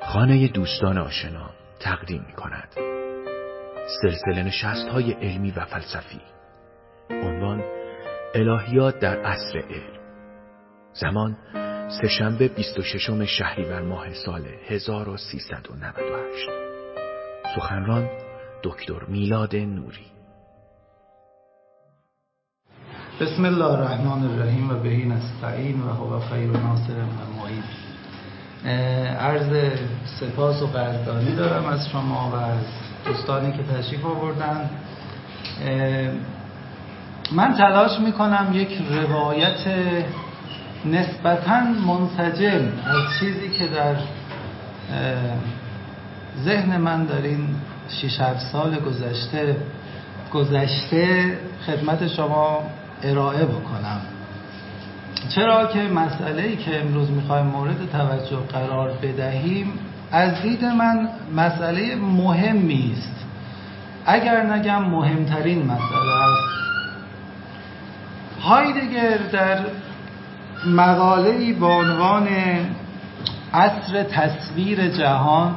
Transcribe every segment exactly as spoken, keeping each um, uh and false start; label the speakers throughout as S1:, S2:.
S1: خانه دوستان آشنا تقدیم می کند سلسله نشست های علمی و فلسفی. عنوان الهیات در عصر علم. زمان سه‌شنبه بیست و ششم شهریور ماه سال هزار و سیصد و نود و هشت. سخنران دکتر میلاد نوری.
S2: بسم الله الرحمن الرحیم و بهی نستعین و هو خیر ناصر و معین. عرض سپاس و قدردانی دارم از شما و از دوستانی که تشریف آوردن. من تلاش میکنم یک روایت نسبتاً منسجم از چیزی که در ذهن من در این شش هفت سال گذشته گذشته خدمت شما ارائه بکنم. چرا که مسئله‌ای که امروز می‌خوایم مورد توجه قرار بدهیم از دید من مسئله مهمی است، اگر نگم مهمترین مسئله است. هایدگر در مقاله‌ای با عنوان عصر تصویر جهان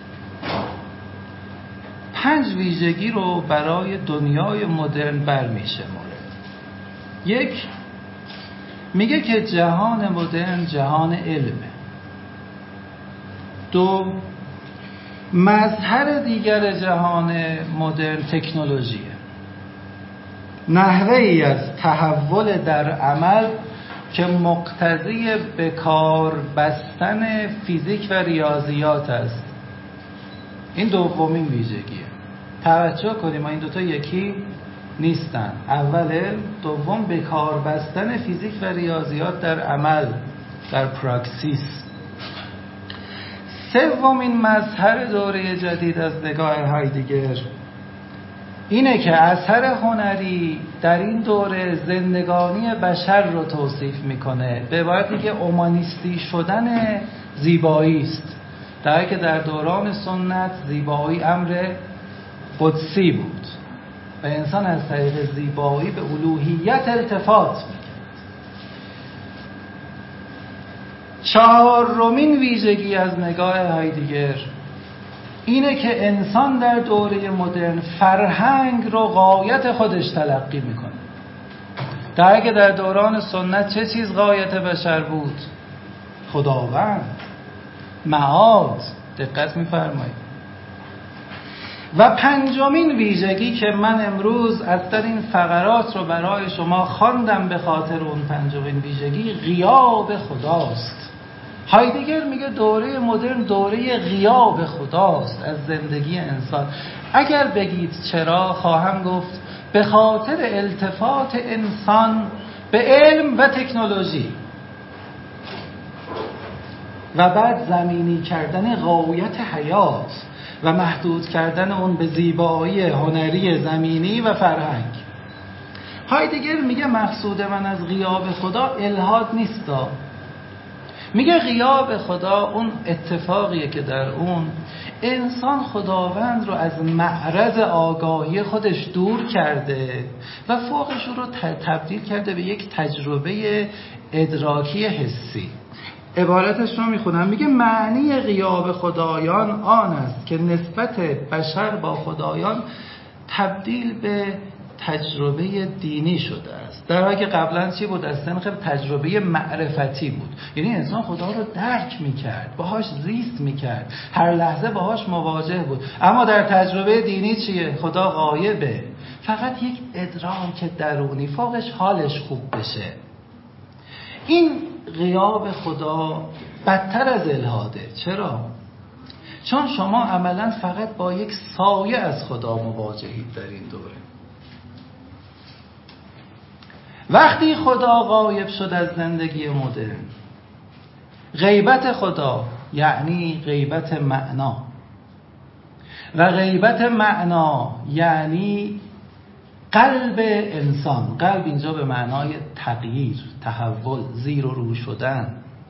S2: پنج ویژگی رو برای دنیای مدرن برمی‌شمارد. یک، میگه که جهان مدرن جهان علمه. دو، مظهر دیگر جهان مدرن تکنولوژیه، نحوه ای از تحول در عمل که مقتضی به کار بستن فیزیک و ریاضیات است. این دومین ویژگیه. توجه کنیم، ما این دوتا یکی نیستن. اول علم، دوم به کار بستن فیزیک و ریاضیات در عمل، در پراکسیس. سومین مظهر دوره جدید از نگاه هایدگر اینه که اثر هنری در این دوره زندگانی بشر رو توصیف میکنه. به عبارتی که اومانیستی شدن زیبایی است، در حالی که در دوران سنت زیبایی امر قدسی بود و انسان از طریق زیبایی به الوهیت التفات می‌کرد. چهارمین ویژگی از نگاه هایدگر اینه که انسان در دوره مدرن فرهنگ رو غایت خودش تلقی میکنه، در حالی که در دوران سنت چه چیز غایت بشر بود؟ خداوند، معاد. دقت می‌فرمایید. و پنجمین ویژگی که من امروز از در این فقرات رو برای شما خواندم به خاطر اون پنجمین ویژگی، غیاب خداست. هایدگر میگه دوره مدرن دوره غیاب خداست از زندگی انسان. اگر بگید چرا، خواهم گفت به خاطر التفات انسان به علم و تکنولوژی و بعد زمینی کردن غایت حیات و محدود کردن اون به زیبایی هنری زمینی و فرهنگ. هایدگر میگه مقصود من از غیاب خدا الحاد نیستا. میگه غیاب خدا اون اتفاقیه که در اون انسان خداوند رو از معرض آگاهی خودش دور کرده و فوقش رو تبدیل کرده به یک تجربه ادراکی حسی. عبارتش رو میخونم. میگه معنی غیاب خدایان آن است که نسبت بشر با خدایان تبدیل به تجربه دینی شده است، در حالی که قبلا چی بود؟ از سنخ تجربه معرفتی بود. یعنی انسان خدا رو درک میکرد، باهاش زیست میکرد، هر لحظه باهاش مواجه بود. اما در تجربه دینی چیه؟ خدا غایبه، فقط یک ادراک درونی، فوقش حالش خوب بشه. این غیاب خدا بدتر از الحاده. چرا؟ چون شما عملاً فقط با یک سایه از خدا مواجهید در این دوره. وقتی خدا غایب شد از زندگی مدرن، غیبت خدا یعنی غیبت معنا، و غیبت معنا یعنی قلب انسان. قلب اینجا به معنای تغییر، تحول، زیر و رو شدن.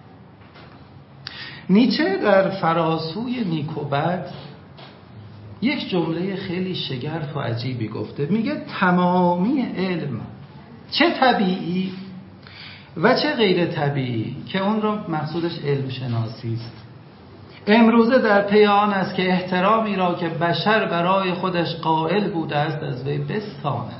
S2: نیچه در فراسوی نیک و بد یک جمله خیلی شگرف و عجیبی گفته. میگه تمامی علم، چه طبیعی و چه غیر طبیعی، که اون رو مقصودش علم شناسی است، امروزه در پی آن است که احترامی را که بشر برای خودش قائل بوده است از وی بستاند.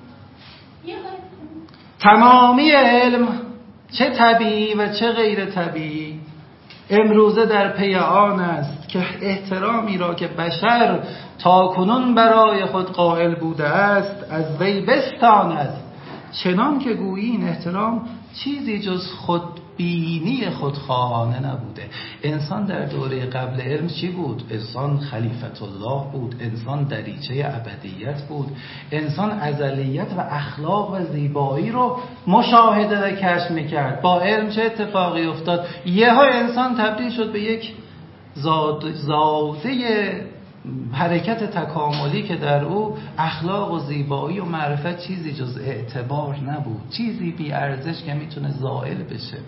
S2: تمامی علم، چه طبیعی و چه غیر طبیعی، امروزه در پی آن است که احترامی را که بشر تاکنون برای خود قائل بوده است از وی بستاند، چنان که گویی این احترام چیزی جز خودبینی خودخواهانه نبوده. انسان در دوره قبل علم چی بود؟ انسان خلیفت الله بود، انسان دریچه ابدیت بود، انسان ازلیت و اخلاق و زیبایی رو مشاهده و کشف میکرد. با علم چه اتفاقی افتاد؟ یهو انسان تبدیل شد به یک زاد زاده حرکت تکاملی که در او اخلاق و زیبایی و معرفت چیزی جز اعتبار نبود، چیزی بی ارزش که میتونه زائل بشه.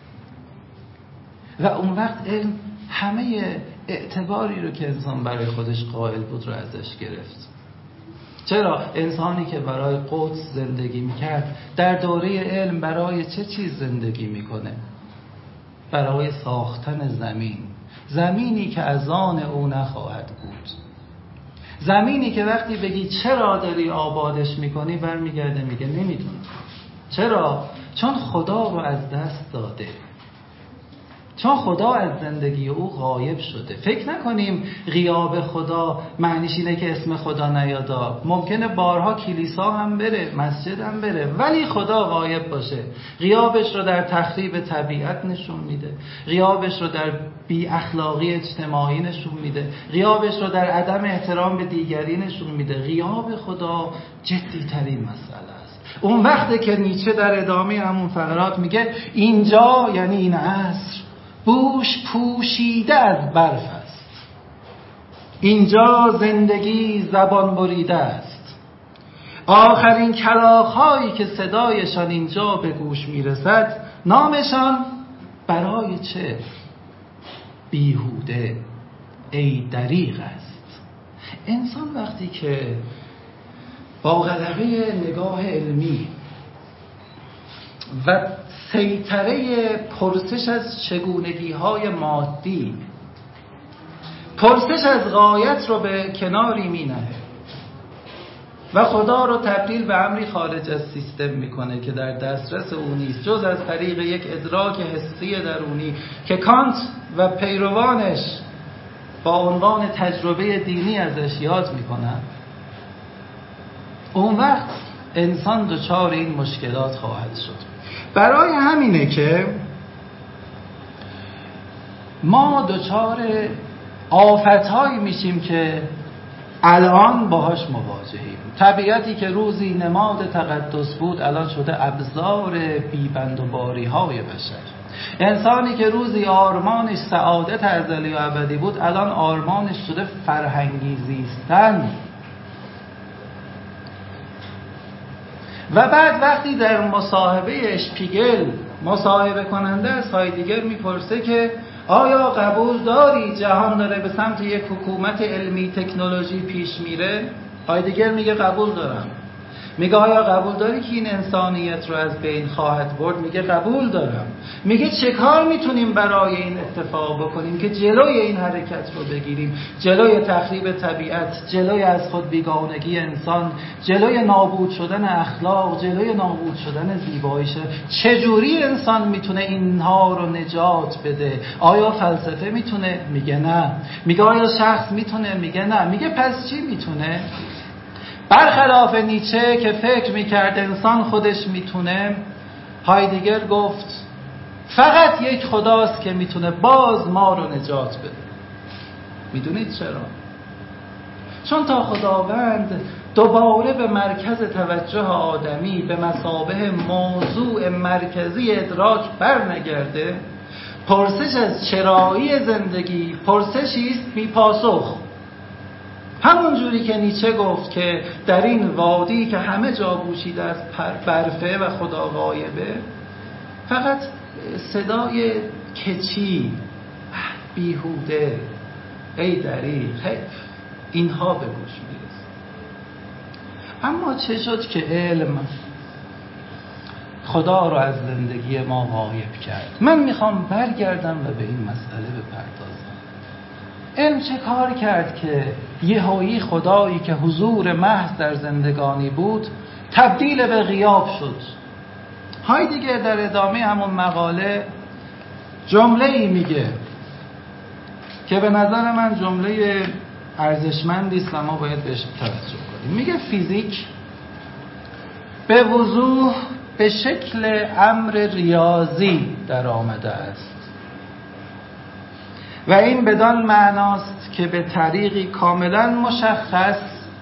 S2: و اون وقت علم همه اعتباری رو که انسان برای خودش قائل بود رو ازش گرفت. چرا؟ انسانی که برای قدس زندگی میکرد در دوره علم برای چه چیز زندگی میکنه؟ برای ساختن زمین، زمینی که از آن او نخواهد بود، زمینی که وقتی بگی چرا داری آبادش میکنی برمیگرده میگه نمیدونم. چرا؟ چون خدا رو از دست داده، چون خدا از زندگی او غایب شده. فکر نکنیم غیاب خدا معنیش اینه که اسم خدا نیادا. ممکنه بارها کلیسا هم بره، مسجد هم بره، ولی خدا غایب باشه. غیابش رو در تخریب طبیعت نشون میده، غیابش رو در بی اخلاقی اجتماعی نشون میده، غیابش رو در عدم احترام به دیگری نشون میده. غیاب خدا جدی ترین مسئله است. اون وقته که نیچه در ادامه همون فقرات میگه اینجا یعنی این عصر بوش پوشیده از برف است، اینجا زندگی زبان بریده است. آخرین کلاغ‌هایی که صدایشان اینجا به گوش میرسد نامشان برای چه؟ بیهوده، ای دریغ است. انسان وقتی که با غلبه نگاه علمی و سیطره پرسش از چگونگی‌های مادی، پرسش از غایت رو به کناری می‌نهه و خدا رو تبدیل به امری خارج از سیستم میکنه که در دسترس او نیست جز از طریق یک ادراک حسی درونی که کانت و پیروانش با عنوان تجربه دینی ازش یاد میکنن، اون وقت انسان دچار این مشکلات خواهد شد. برای همینه که ما دچار آفت‌هایی میشیم که الان باهاش مواجهیم. طبیعتی که روزی نماد تقدس بود الان شده ابزار بیبند و باری های بشر. انسانی که روزی آرمانش سعادت ازلی و ابدی بود الان آرمانش شده فرهنگی زیستن. و بعد وقتی در مصاحبه اشپیگل مصاحبه کننده از هایدگر میپرسه که آیا قبول داری جهان داره به سمت یک حکومت علمی تکنولوژی پیش میره؟ هایدگر میگه قبول دارم. میگه آیا قبول داری که این انسانیت رو از بین خواهد برد؟ میگه قبول دارم. میگه چه کار میتونیم برای این اتفاق بکنیم که جلوی این حرکت رو بگیریم؟ جلوی تخریب طبیعت، جلوی از خود بیگانگی انسان، جلوی نابود شدن اخلاق، جلوی نابود شدن زیباییش. چجوری انسان میتونه اینها رو نجات بده؟ آیا فلسفه میتونه؟ میگه نه. میگه آیا شخص میتونه؟ میگه نه. میگه پس چی میتونه؟ برخلاف نیچه که فکر میکرد انسان خودش میتونه، هایدگر گفت فقط یک خداست که میتونه باز ما رو نجات بده. میدونید چرا؟ چون تا خداوند دوباره به مرکز توجه آدمی به مثابه موضوع مرکزی ادراک بر نگرده، پرسش از چرایی زندگی پرسشی است بی پاسخ. همون جوری که نیچه گفت که در این وادی که همه جا پوشیده از برفه و خدا غایبه، فقط صدای کچی، بیهوده، ای دریغ، اینها به گوش میرسه. اما چه شد که علم خدا رو از زندگی ما غایب کرد؟ من میخوام برگردم و به این مسئله بپردازم. علم چه کار کرد که یهویی خدایی که حضور محض در زندگانی بود تبدیل به غیاب شد؟ هایدگر در ادامه همون مقاله جمله ای میگه که به نظر من جمله ارزشمندی است و ما باید بهش توجه کنیم. میگه فیزیک به وضوح به شکل امر ریاضی در آمده است و این بدان معناست که به طریقی کاملا مشخص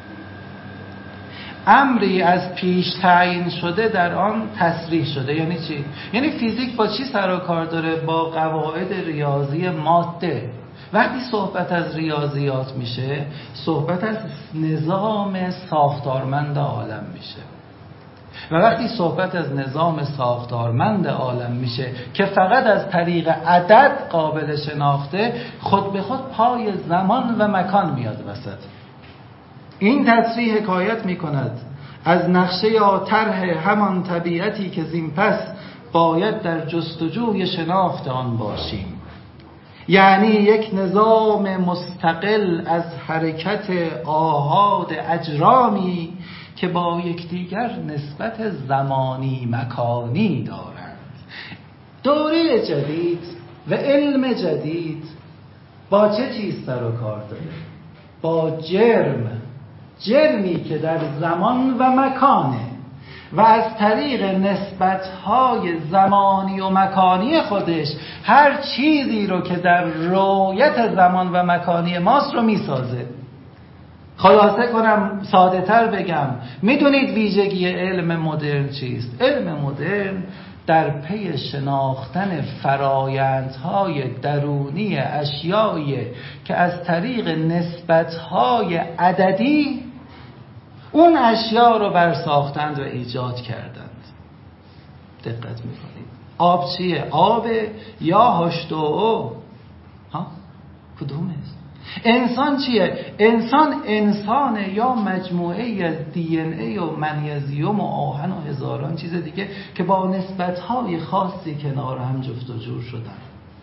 S2: امری از پیش تعیین شده در آن تصریح شده. یعنی چی؟ یعنی فیزیک با چی سر و کار داره؟ با قواعد ریاضی ماده. وقتی صحبت از ریاضیات میشه صحبت از نظام ساختارمند عالم میشه و وقتی صحبت از نظام ساختارمند عالم میشه که فقط از طریق عدد قابل شناخته، خود به خود پای زمان و مکان میاد وسط. این تصریح حکایت میکند از نقشه یا طرح همان طبیعتی که زین پس باید در جستجوی شناخت آن باشیم، یعنی یک نظام مستقل از حرکت آحاد اجرامی که با یکدیگر نسبت زمانی مکانی دارند. دوره جدید و علم جدید با چه چیز سر و کار داره؟ با جرم، جرمی که در زمان و مکانه و از طریق نسبت‌های زمانی و مکانی خودش هر چیزی رو که در رؤیت زمان و مکانی ماست رو میسازه. خلاصه کنم، ساده تر بگم، میدونید ویژگی علم مدرن چیست؟ علم مدرن در پی شناختن فرایندهای درونی اشیایی که از طریق نسبت‌های عددی اون اشیا رو برساختند و ایجاد کردند. دقت میکنید؟ آب چیه؟ آب یا هشت و او؟ ها؟ کدومه؟ انسان چیه؟ انسان انسانه یا مجموعه از دی ان ای و منیزیم و آهن و هزاران چیز دیگه که با نسبت‌های خاصی کنار هم جفت و جور شدن.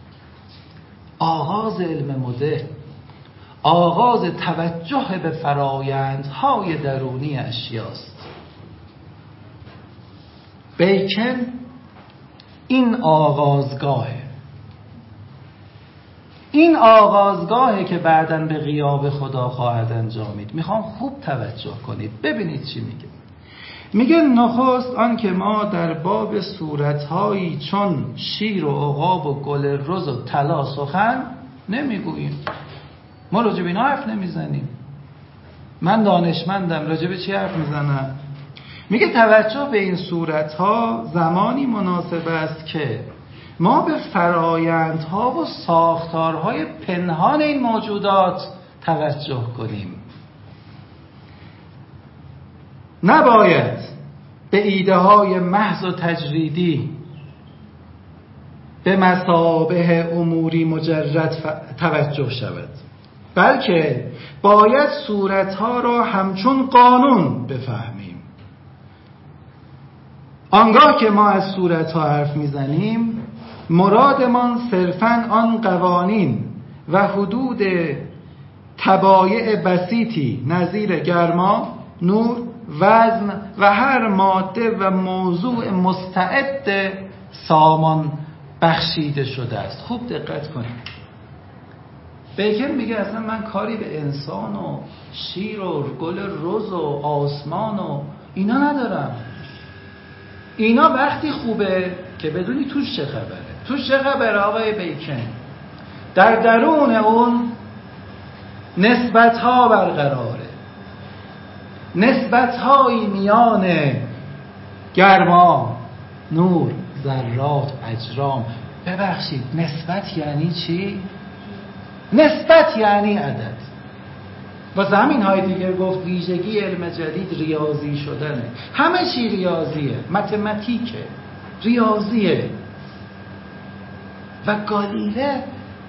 S2: آغاز علم مدرن، آغاز توجه به فرایندهای درونی اشیاست. بیکن این آغازگاهه، این آغازگاهی که بعداً به غیاب خدا خواهد انجامید. میخوام خوب توجه کنید، ببینید چی میگه. میگه نخست آن که ما در باب صورتهایی چون شیر و عقاب و گل رز و طلا سخن نمیگوییم. ما راجب اینا حرف نمیزنیم. من دانشمندم، راجب چی حرف میزنم؟ میگه توجه به این صورتها زمانی مناسب است که ما به فرایندها و ساختارهای پنهان این موجودات توجه کنیم. نباید به ایده های محض و تجریدی به مثابه اموری مجرد توجه شود، بلکه باید صورتها را همچون قانون بفهمیم. آنگاه که ما از صورتها حرف میزنیم مرادمان صرفاً آن قوانین و حدود تبایع بسیطی نظیر گرما، نور، وزن و هر ماده و موضوع مستعد سامان بخشیده شده است. خوب دقت کنید. بیکن میگه اصلا من کاری به انسان و شیر و گل رز و آسمان و اینا ندارم. اینا وقتی خوبه که بدونی توش چه خبره. توش چه خبره آقای بیکن؟ در درون اون نسبت‌ها برقراره، نسبت‌هایی میان گرما، نور، ذرات، اجرام. ببخشید نسبت یعنی چی؟ نسبت یعنی عدد. واسه همین های دیگر گفت ویژگی علم جدید ریاضی شدنه. همه چی ریاضیه، متمتیکه، ریاضیه. و گالیله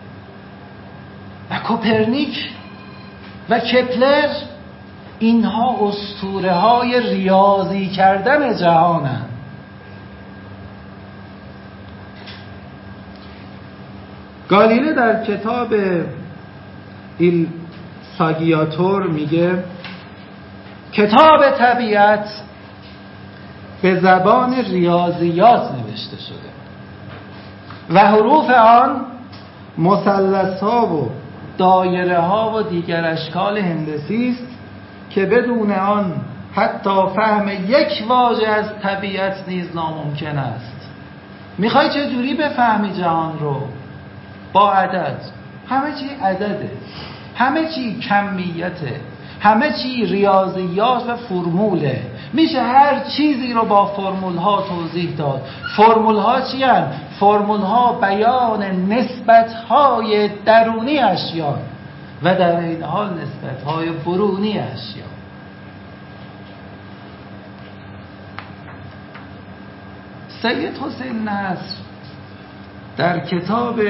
S2: و کوپرنیک و کپلر اینها اسطوره های ریاضی کردن جهانن. گالیله در کتاب ایل ساگیاتور میگه کتاب طبیعت به زبان ریاضیات نوشته شده و حروف آن مثلث ها و دایره ها و دیگر اشکال هندسی است که بدون آن حتی فهم یک واژه از طبیعت نیز ناممکن است. میخوای چجوری بفهمی جهان رو؟ با عدد. همه چی عدده، همه چی کمیته، همه چی ریاضیات و فرموله. میشه هر چیزی رو با فرمول ها توضیح داد. فرمول ها چی هستند؟ فرمول ها بیان نسبت های درونی اشیا و در این حال نسبت های برونی اشیا. سید حسین نصر در کتاب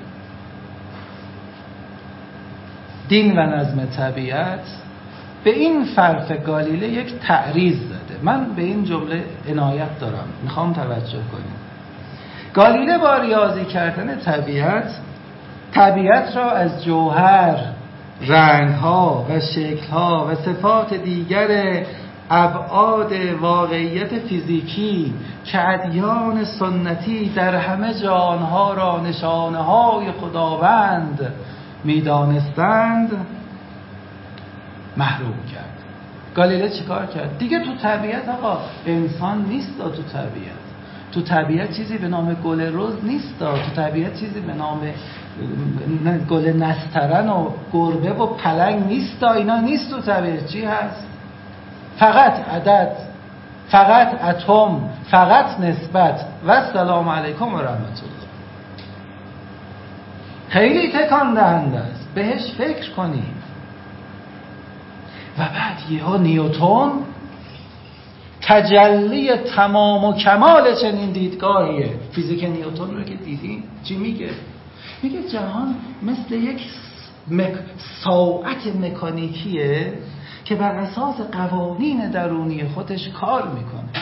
S2: دین و نظم طبیعت به این فرف گالیله یک تعریض زده. من به این جمله عنایت دارم، میخوام توجه کنیم. گالیله با ریاضی کردن طبیعت طبیعت را از جوهر، رنگها و شکلها و صفات دیگر ابعاد واقعیت فیزیکی که ادیان سنتی در همه جهانها را نشانه های خداوند میدانستند محروم کرد. گالیله چیکار کرد؟ دیگه تو طبیعت آقا انسان نیست. تو طبیعت تو طبیعت چیزی به نام گل رز نیست. تو طبیعت چیزی به نام گل نسترن و گربه و پلنگ نیست. اینا نیست تو طبیعت. چی هست؟ فقط عدد، فقط اتم، فقط نسبت و سلام علیکم و رحمت الله. خیلی تکان دهنده است، بهش فکر کنید. و بعد یهو نیوتن تجلی تمام و کمال چنین دیدگاهیه. فیزیک نیوتن رو که دیدین چی میگه؟ میگه جهان مثل یک مک... ساعت مکانیکیه که بر اساس قوانین درونی خودش کار میکنه.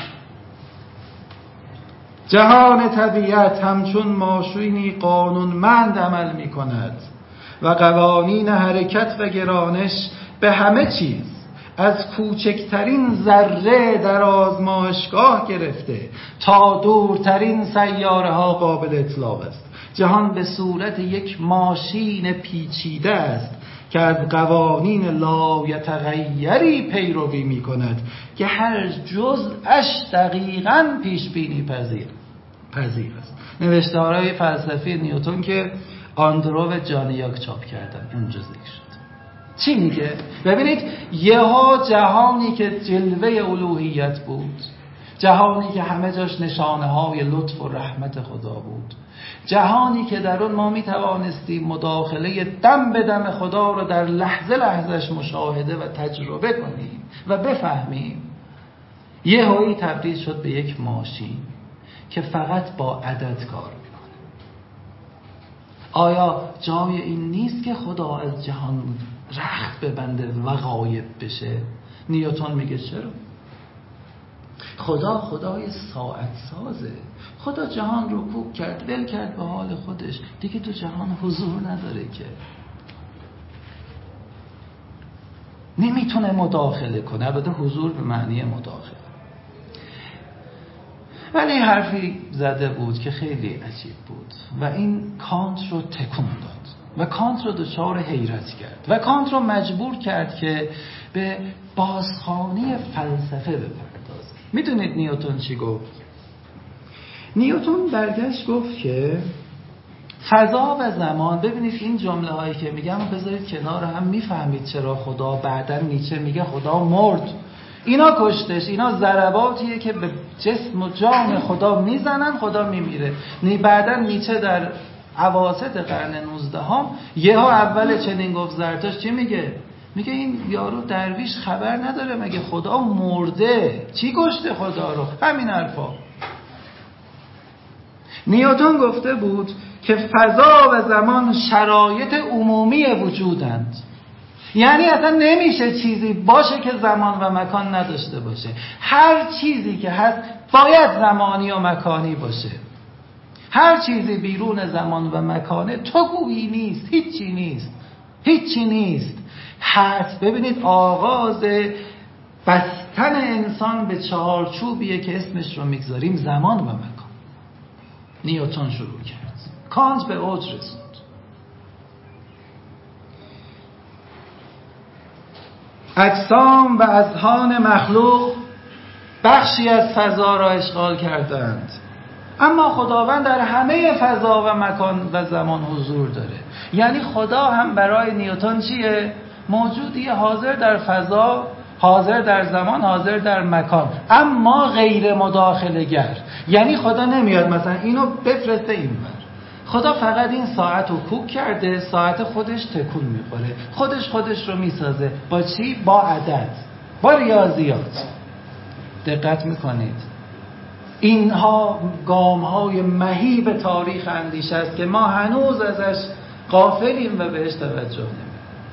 S2: جهان طبیعت همچون ماشینی قانونمند عمل میکند و قوانین حرکت و گرانش به همه چیز از کوچکترین ذره در آزمایشگاه گرفته تا دورترین سیاره ها قابل اطلاق است. جهان به صورت یک ماشین پیچیده است که از قوانین لایتغیری پیروی می کند که هر جزءش دقیقاً پیش بینی پذیر پذیر است. نوشتارهای فلسفی نیوتن که آندرو و جانیاک چاپ کردن اونجا ذکر شد. چی میگه؟ ببینید یهو جهانی که جلوه الوهیت بود، جهانی که همه جاش نشانه های لطف و رحمت خدا بود، جهانی که در اون ما می توانستیم مداخله دم به دم خدا رو در لحظه لحظهش مشاهده و تجربه کنیم و بفهمیم، یهویی تبدیل شد به یک ماشین که فقط با عدد کار میکنه. آیا جای این نیست که خدا از جهان رخت ببنده و غایب بشه؟ نیوتن میگه چرا؟ خدا خدای ساعت سازه. خدا جهان رو کوک کرد، ول کرد به حال خودش، دیگه تو جهان حضور نداره که نمیتونه مداخله کنه. البته حضور به معنی مداخله. ولی حرفی زده بود که خیلی عجیب بود و این کانت رو تکون داد و کانت رو دچار حیرت کرد و کانت رو مجبور کرد که به بازخوانی فلسفه بپردازه. میدونید نیوتن چی گفت؟ نیوتن برگشت گفت که فضا و زمان، ببینید این جمله هایی که میگم بذارید کنار هم، میفهمید چرا خدا بعداً نیچه میگه خدا مرد. اینا کشتش، اینا ضرباتیه که به جسم و جان خدا میزنن، خدا میمیره. نی بعداً نیچه در اواسط قرن نوزدهم یه ها اول چنین گفت زرتشت چی میگه؟ میگه این یارو درویش خبر نداره مگه خدا مرده؟ چی کشته خدا رو؟ همین حرفا. نیوتن گفته بود که فضا و زمان شرایط عمومی وجودند، یعنی اصلا نمیشه چیزی باشه که زمان و مکان نداشته باشه. هر چیزی که هست باید زمانی و مکانی باشه. هر چیزی بیرون زمان و مکانه تو گویی نیست، هیچی نیست. هیچی نیست. حس ببینید آغاز بستن انسان به چارچوبیه که اسمش رو میگذاریم زمان و مکان. نیوتن شروع کرد، کانت به اوج رسوند. اجسام و اذهان مخلوق بخشی از فضا را اشغال کردند، اما خداوند در همه فضا و مکان و زمان حضور داره. یعنی خدا هم برای نیوتن چیه؟ موجودی حاضر در فضا، حاضر در زمان، حاضر در مکان، اما غیر مداخله گر. یعنی خدا نمیاد مثلا اینو بفرسته اینور. خدا فقط این ساعت رو کوک کرده، ساعت خودش تکون میخوره، خودش خودش رو میسازه. با چی؟ با عدد، با ریاضیات. دقت میکنید اینها گام‌های مهیب تاریخ اندیشه است که ما هنوز ازش غافلیم و بهش توجه نمی‌کنیم.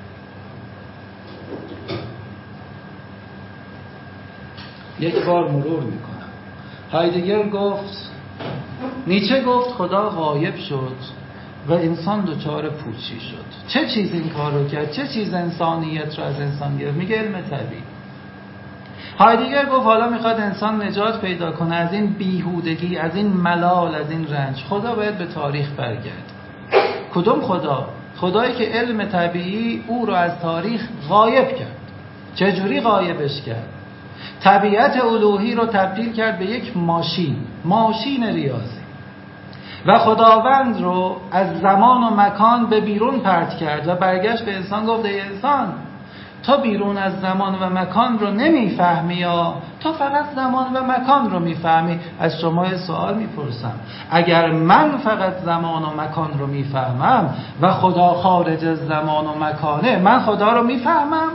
S2: یک بار مرور میکنم. هایدگر گفت، نیچه گفت خدا غایب شد و انسان دچار پوچی شد. چه چیز این کار رو کرد؟ چه چیز انسانیت رو از انسان گرفت؟ میگه علم طبیعی. هایدگر گفت حالا میخواد انسان نجات پیدا کنه از این بیهودگی، از این ملال، از این رنج. خدا باید به تاریخ برگرد. کدوم خدا؟ خدایی که علم طبیعی او رو از تاریخ غایب کرد. چجوری غایبش کرد؟ طبیعت الوهی رو تبدیل کرد به یک ماشین، ماشین ریاضی، و خداوند رو از زمان و مکان به بیرون پرت کرد و برگشت به انسان گفت ای انسان، تو بیرون از زمان و مکان رو نمیفهمی، یا تو فقط زمان و مکان رو میفهمی. از شما یه سوال میپرسم، اگر من فقط زمان و مکان رو میفهمم و خدا خارج از زمان و مکانه، من خدا رو میفهمم؟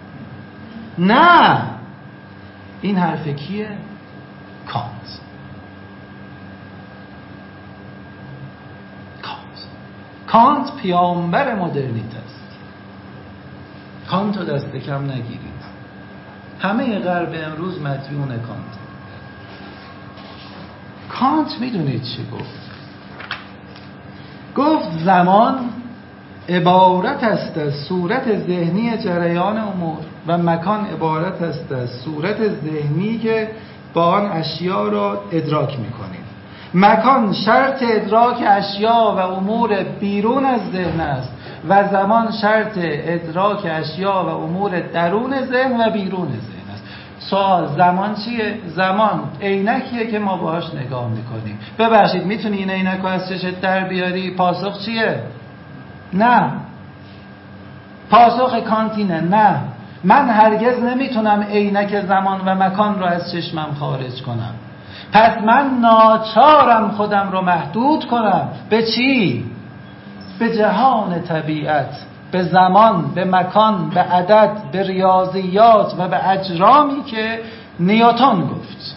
S2: نه. این حرف کیه؟ کانت. کانت کانت پیامبر مدرنیته است. کانت رو دست کم نگیرید. همه غرب امروز مدیون کانت. کانت میدونید چی گفت؟ گفت زمان عبارت است از صورت ذهنی جریان امور و مکان عبارت است از صورت ذهنی که با آن اشیا را ادراک می‌کنیم. مکان شرط ادراک اشیا و امور بیرون از ذهن است و زمان شرط ادراک اشیا و امور درون ذهن و بیرون ذهن است. سوال زمان چیه؟ زمان عینکیه که ما باهاش نگاه می‌کنیم. ببخشید میتونی این عینک رو از چشت در بیاری؟ پاسخ چیه؟ نه. پاسخ کانتینه نه. من هرگز نمیتونم عینک زمان و مکان رو از چشمم خارج کنم. پس من ناچارم خودم رو محدود کنم. به چی؟ به جهان طبیعت، به زمان، به مکان، به عدد، به ریاضیات و به اجرامی که نیوتن گفت.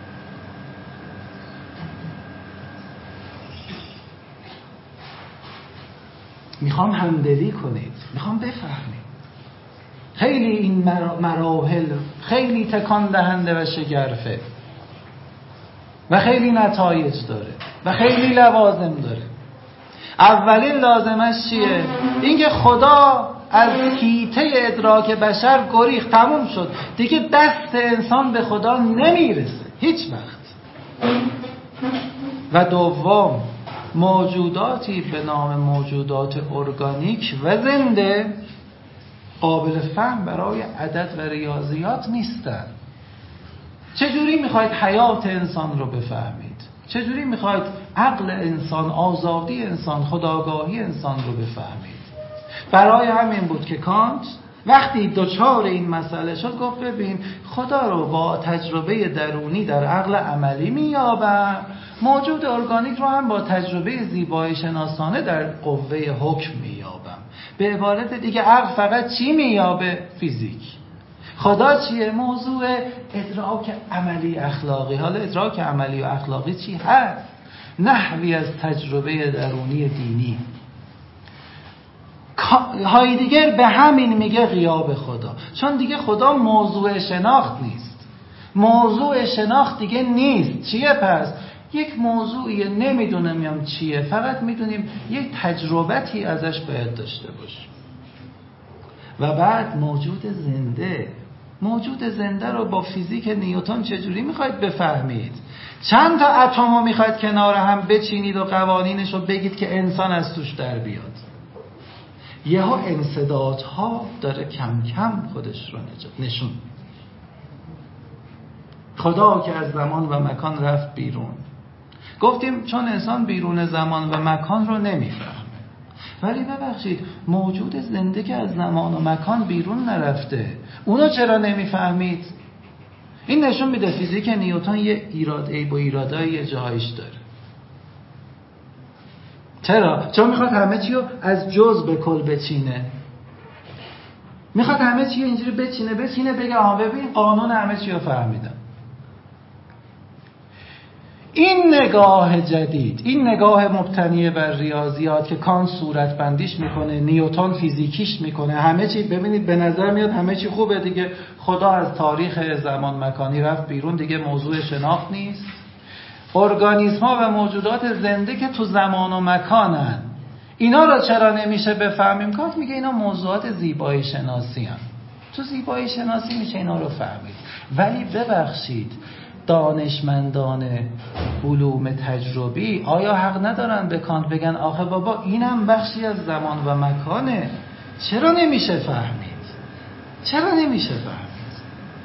S2: میخوام همدلی کنید، میخوام بفهمید. خیلی این مراحل خیلی تکان دهنده و شگرفه و خیلی نتایج داره و خیلی لوازم داره. اولین لازمش چیه؟ اینکه خدا از حیطه ادراک بشر گریخت، تموم شد دیگه. دست انسان به خدا نمیرسه هیچ وقت. و دوم، موجوداتی به نام موجودات ارگانیک و زنده قابل فهم برای عدد و ریاضیات نیستن. چجوری میخواید حیات انسان رو بفهمید؟ چجوری میخواید عقل انسان، آزادی انسان، خودآگاهی انسان رو بفهمید؟ برای همین بود که کانت وقتی دوچار این مسئله شد گفت ببین، خدا رو با تجربه درونی در عقل عملی میابم، موجود ارگانیک رو هم با تجربه زیبایی شناسانه در قوه حکم میابم. به عبارت دیگه عقل فقط چی میابه؟ فیزیک. خدا چیه؟ موضوع ادراک عملی اخلاقی. حالا ادراک عملی و اخلاقی چی هست؟ نحوی از تجربه درونی دینی. هایدگر به همین میگه غیاب خدا، چون دیگه خدا موضوع شناخت نیست. موضوع شناخت دیگه نیست. چیه پس؟ یک موضوعیه، نمیدونم چیه، فقط میدونیم یک تجربتی ازش باید داشته باشیم. و بعد موجود زنده. موجود زنده رو با فیزیک نیوتن چجوری میخواید بفهمید؟ چند تا اتم رو میخواید کنار هم بچینید و قوانینش رو بگید که انسان از توش در بیاد؟ یهو انسدادها داره کم کم خودش رو نشون میده. خدا که از زمان و مکان رفت بیرون. گفتیم چون انسان بیرون زمان و مکان رو نمیفهمه. ولی ببخشید موجود زنده که از زمان و مکان بیرون نرفته، اونو چرا نمیفهمید؟ این نشون میده فیزیک نیوتن یه ایراد عیب و ایرادای یه جایش داره. چرا؟ چون میخواد همه چی رو از جز به کل بچینه. میخواد همه چی رو اینجوری بچینه بچینه بگه آها ببین قانون همه چی رو فهمیدم. این نگاه جدید، این نگاه مبتنی بر ریاضیات که کانت صورت بندیش میکنه، نیوتن فیزیکیش میکنه، همه چی ببینید به نظر میاد همه چی خوبه دیگه. خدا از تاریخ زمان مکانی رفت بیرون، دیگه موضوع شناخت نیست. ارگانیسم ها و موجودات زنده که تو زمان و مکانن، اینا رو چرا نمیشه بفهمیم؟ کانت میگه اینا موضوعات زیبایی شناسی هن. تو زیبایی شناسی میشه اینا رو فهمید. ولی ببخشید دانشمندان علوم تجربی آیا حق ندارن به کانت بگن آخه بابا اینم بخشی از زمان و مکانه، چرا نمیشه فهمید؟ چرا نمیشه فهمید؟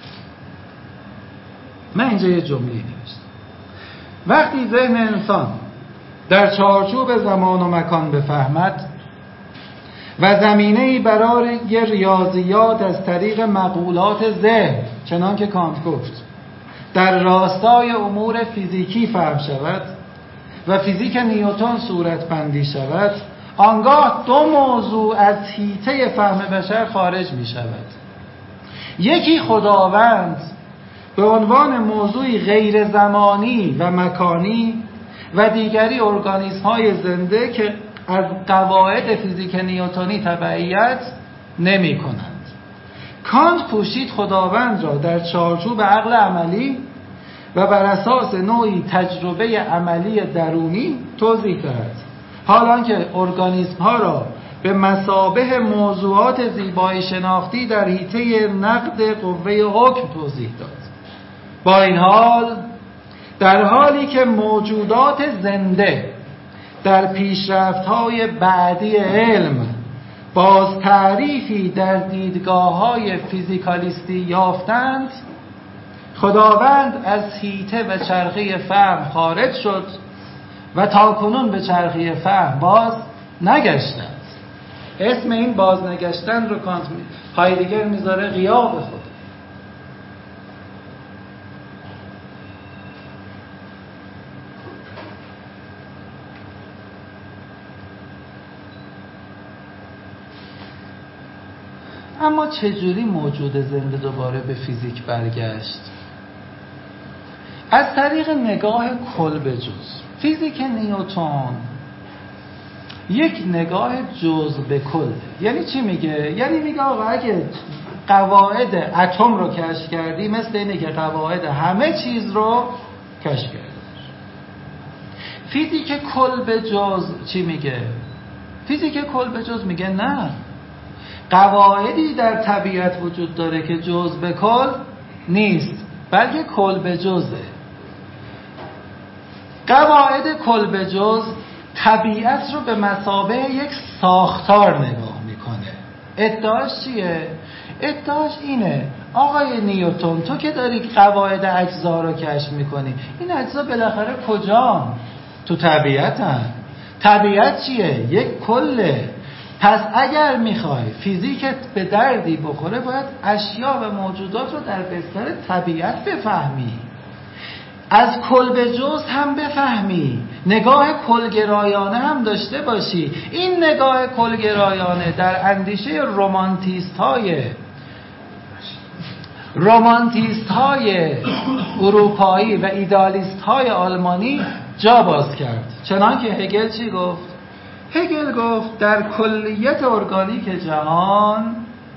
S2: من اینجا یه جمله نوشتم: وقتی ذهن انسان در چارچوب زمان و مکان بفهمد و زمینه‌ای برای ریاضیات از طریق مقولات ذهن، چنان که کانت گفت، در راستای امور فیزیکی فهم شود و فیزیک نیوتن صورت بندی شود، آنگاه دو موضوع از حیطه فهم بشر خارج می شود. یکی خداوند به عنوان موضوعی غیر زمانی و مکانی و دیگری ارگانیسم های زنده که از قواعد فیزیک نیوتنی تبعیت نمی کنند. کانت کوشید خداوند را در چارچوب عقل عملی و بر اساس نوعی تجربه عملی درونی توضیح دهد، حالان که ارگانیسم ها را به مثابه موضوعات زیبایی شناختی در حیطه نقد قوه حکم توضیح داد. با این حال در حالی که موجودات زنده در پیشرفت‌های بعدی علم باز تعریفی در دیدگاه‌های فیزیکالیستی یافتند، خداوند از حیطه و چرخه فهم خارج شد و تاکنون به چرخه فهم باز نگشتند. اسم این بازنگشتن رو کانت هایدگر میذاره غیاب خود. اما چجوری موجود زنده دوباره به فیزیک برگشت؟ از طریق نگاه کل به جز. فیزیک نیوتن یک نگاه جز به کل. یعنی چی میگه؟ یعنی میگه آقا اگه قواعد اتم رو کشف کردی، مثل اینه که قواعد همه چیز رو کشف کردی. فیزیک کل به جز چی میگه؟ فیزیک کل به جز میگه نه، قواعدی در طبیعت وجود داره که جز به کل نیست، بلکه کل به جزه. قواعد کل به جز طبیعت رو به مثابه یک ساختار نگاه میکنه. ادعاش چیه؟ ادعاش اینه آقای نیوتن، تو که داری قواعد اجزا رو کشف میکنی، این اجزا بالاخره کجا؟ تو طبیعتن. طبیعت چیه؟ یک کله. پس اگر میخوای فیزیکت به دردی بخوره، باید اشیا و موجودات رو در بستر طبیعت بفهمی، از کل به جز هم بفهمی، نگاه کلگرایانه هم داشته باشی. این نگاه کلگرایانه در اندیشه رومانتیست های رومانتیست های اروپایی و ایدالیست های آلمانی جا باز کرد. چنان که هگل چی گفت؟ هگل گفت در کلیت ارگانیک جهان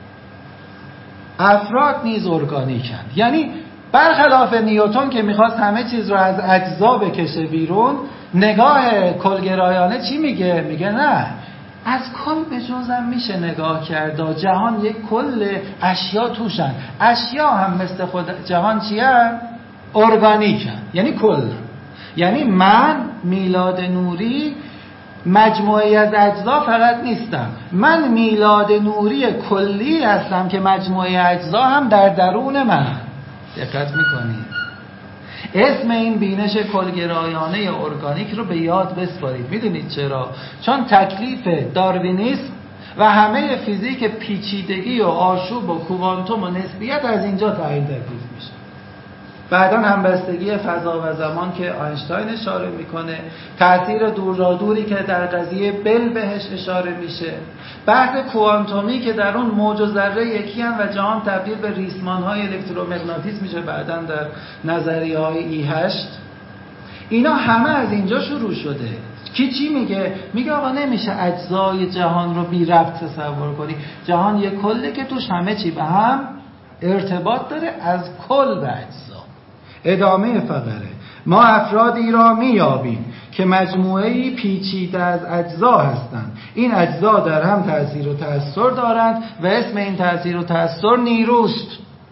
S2: افراد نیز ارگانیکند. یعنی برخلاف نیوتن که میخواست همه چیز رو از اجزا بکشه بیرون، نگاه کلگرایانه چی میگه؟ میگه نه، از کل به جزم میشه نگاه کرد. جهان یک کل، اشیا توشن. اشیا هم مثل خود جهان چی هن؟ ارگانیک هن. یعنی کل. یعنی من میلاد نوری مجموعه از اجزا فقط نیستم، من میلاد نوری کلی هستم که مجموعه اجزا هم در درون من. دقت میکنید؟ اسم این بینش کلگرایانه ارگانیک رو به یاد بسپارید. میدونید چرا؟ چون تکلیف داروینیسم و همه فیزیک پیچیدگی و آشوب و کوانتوم و نسبیت از اینجا تعیین تکلیف میشه. بعداً همبستگی فضا و زمان که آینشتاین اشاره میکنه، تأثیر دورادوری که در قضیه بل بهش اشاره میشه، بحث کوانتومی که در اون موج و ذره یکی هم و جهان تبدیل به ریسمان‌های الکترومغناطیس میشه بعداً در نظریه‌های ای هشت. اینا همه از اینجا شروع شده. کی چی میگه؟ میگه آقا نمیشه اجزای جهان رو بی ربط تصور کنی. جهان یک کله که توش همه چی به هم ارتباط داره، از کل به اجزا. ادامه فقره: ما افرادی را میابیم که مجموعه‌ای پیچیده از اجزا هستند. این اجزا در هم تأثیر و تأثیر دارند و اسم این تأثیر و تأثیر نیروست.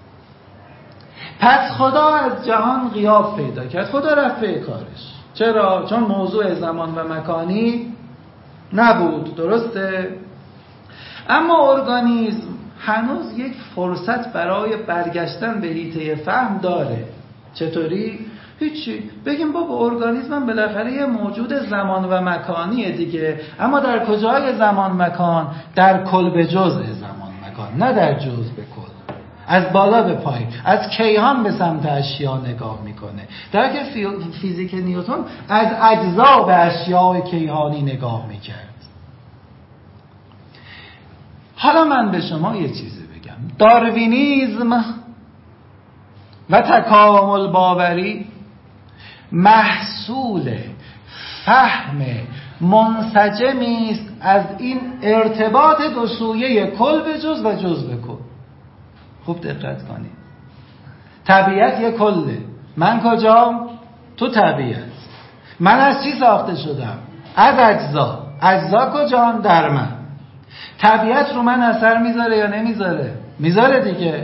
S2: پس خدا از جهان غیاب پیدا کرد. خدا رفت به کارش. چرا؟ چون موضوع زمان و مکانی نبود. درسته؟ اما ارگانیسم هنوز یک فرصت برای برگشتن به حیطه فهم داره. چطوری؟ هیچی. بگیم بابا ارگانیسم بالاخره یه موجود زمان و مکانیه دیگه، اما در کجای زمان مکان؟ در کل به جزء زمان مکان، نه در جزء به کل. از بالا به پایین، از کیهان به سمت اشیا نگاه میکنه، در که فیزیک نیوتن از اجزا به اشیاء کیهانی نگاه میکرد. حالا من به شما یه چیزی بگم. داروینیسم و تکامل باوری محصول فهم منسجمی است از این ارتباط دو سویه کل به جز و جز به کل. خوب دقت کنید. طبیعت یک کله. من کجام؟ تو طبیعت. من از چی ساخته شدم؟ از اجزا. اجزا کجام؟ در من. طبیعت رو من اثر میذاره یا نمیذاره؟ میذاره دیگه.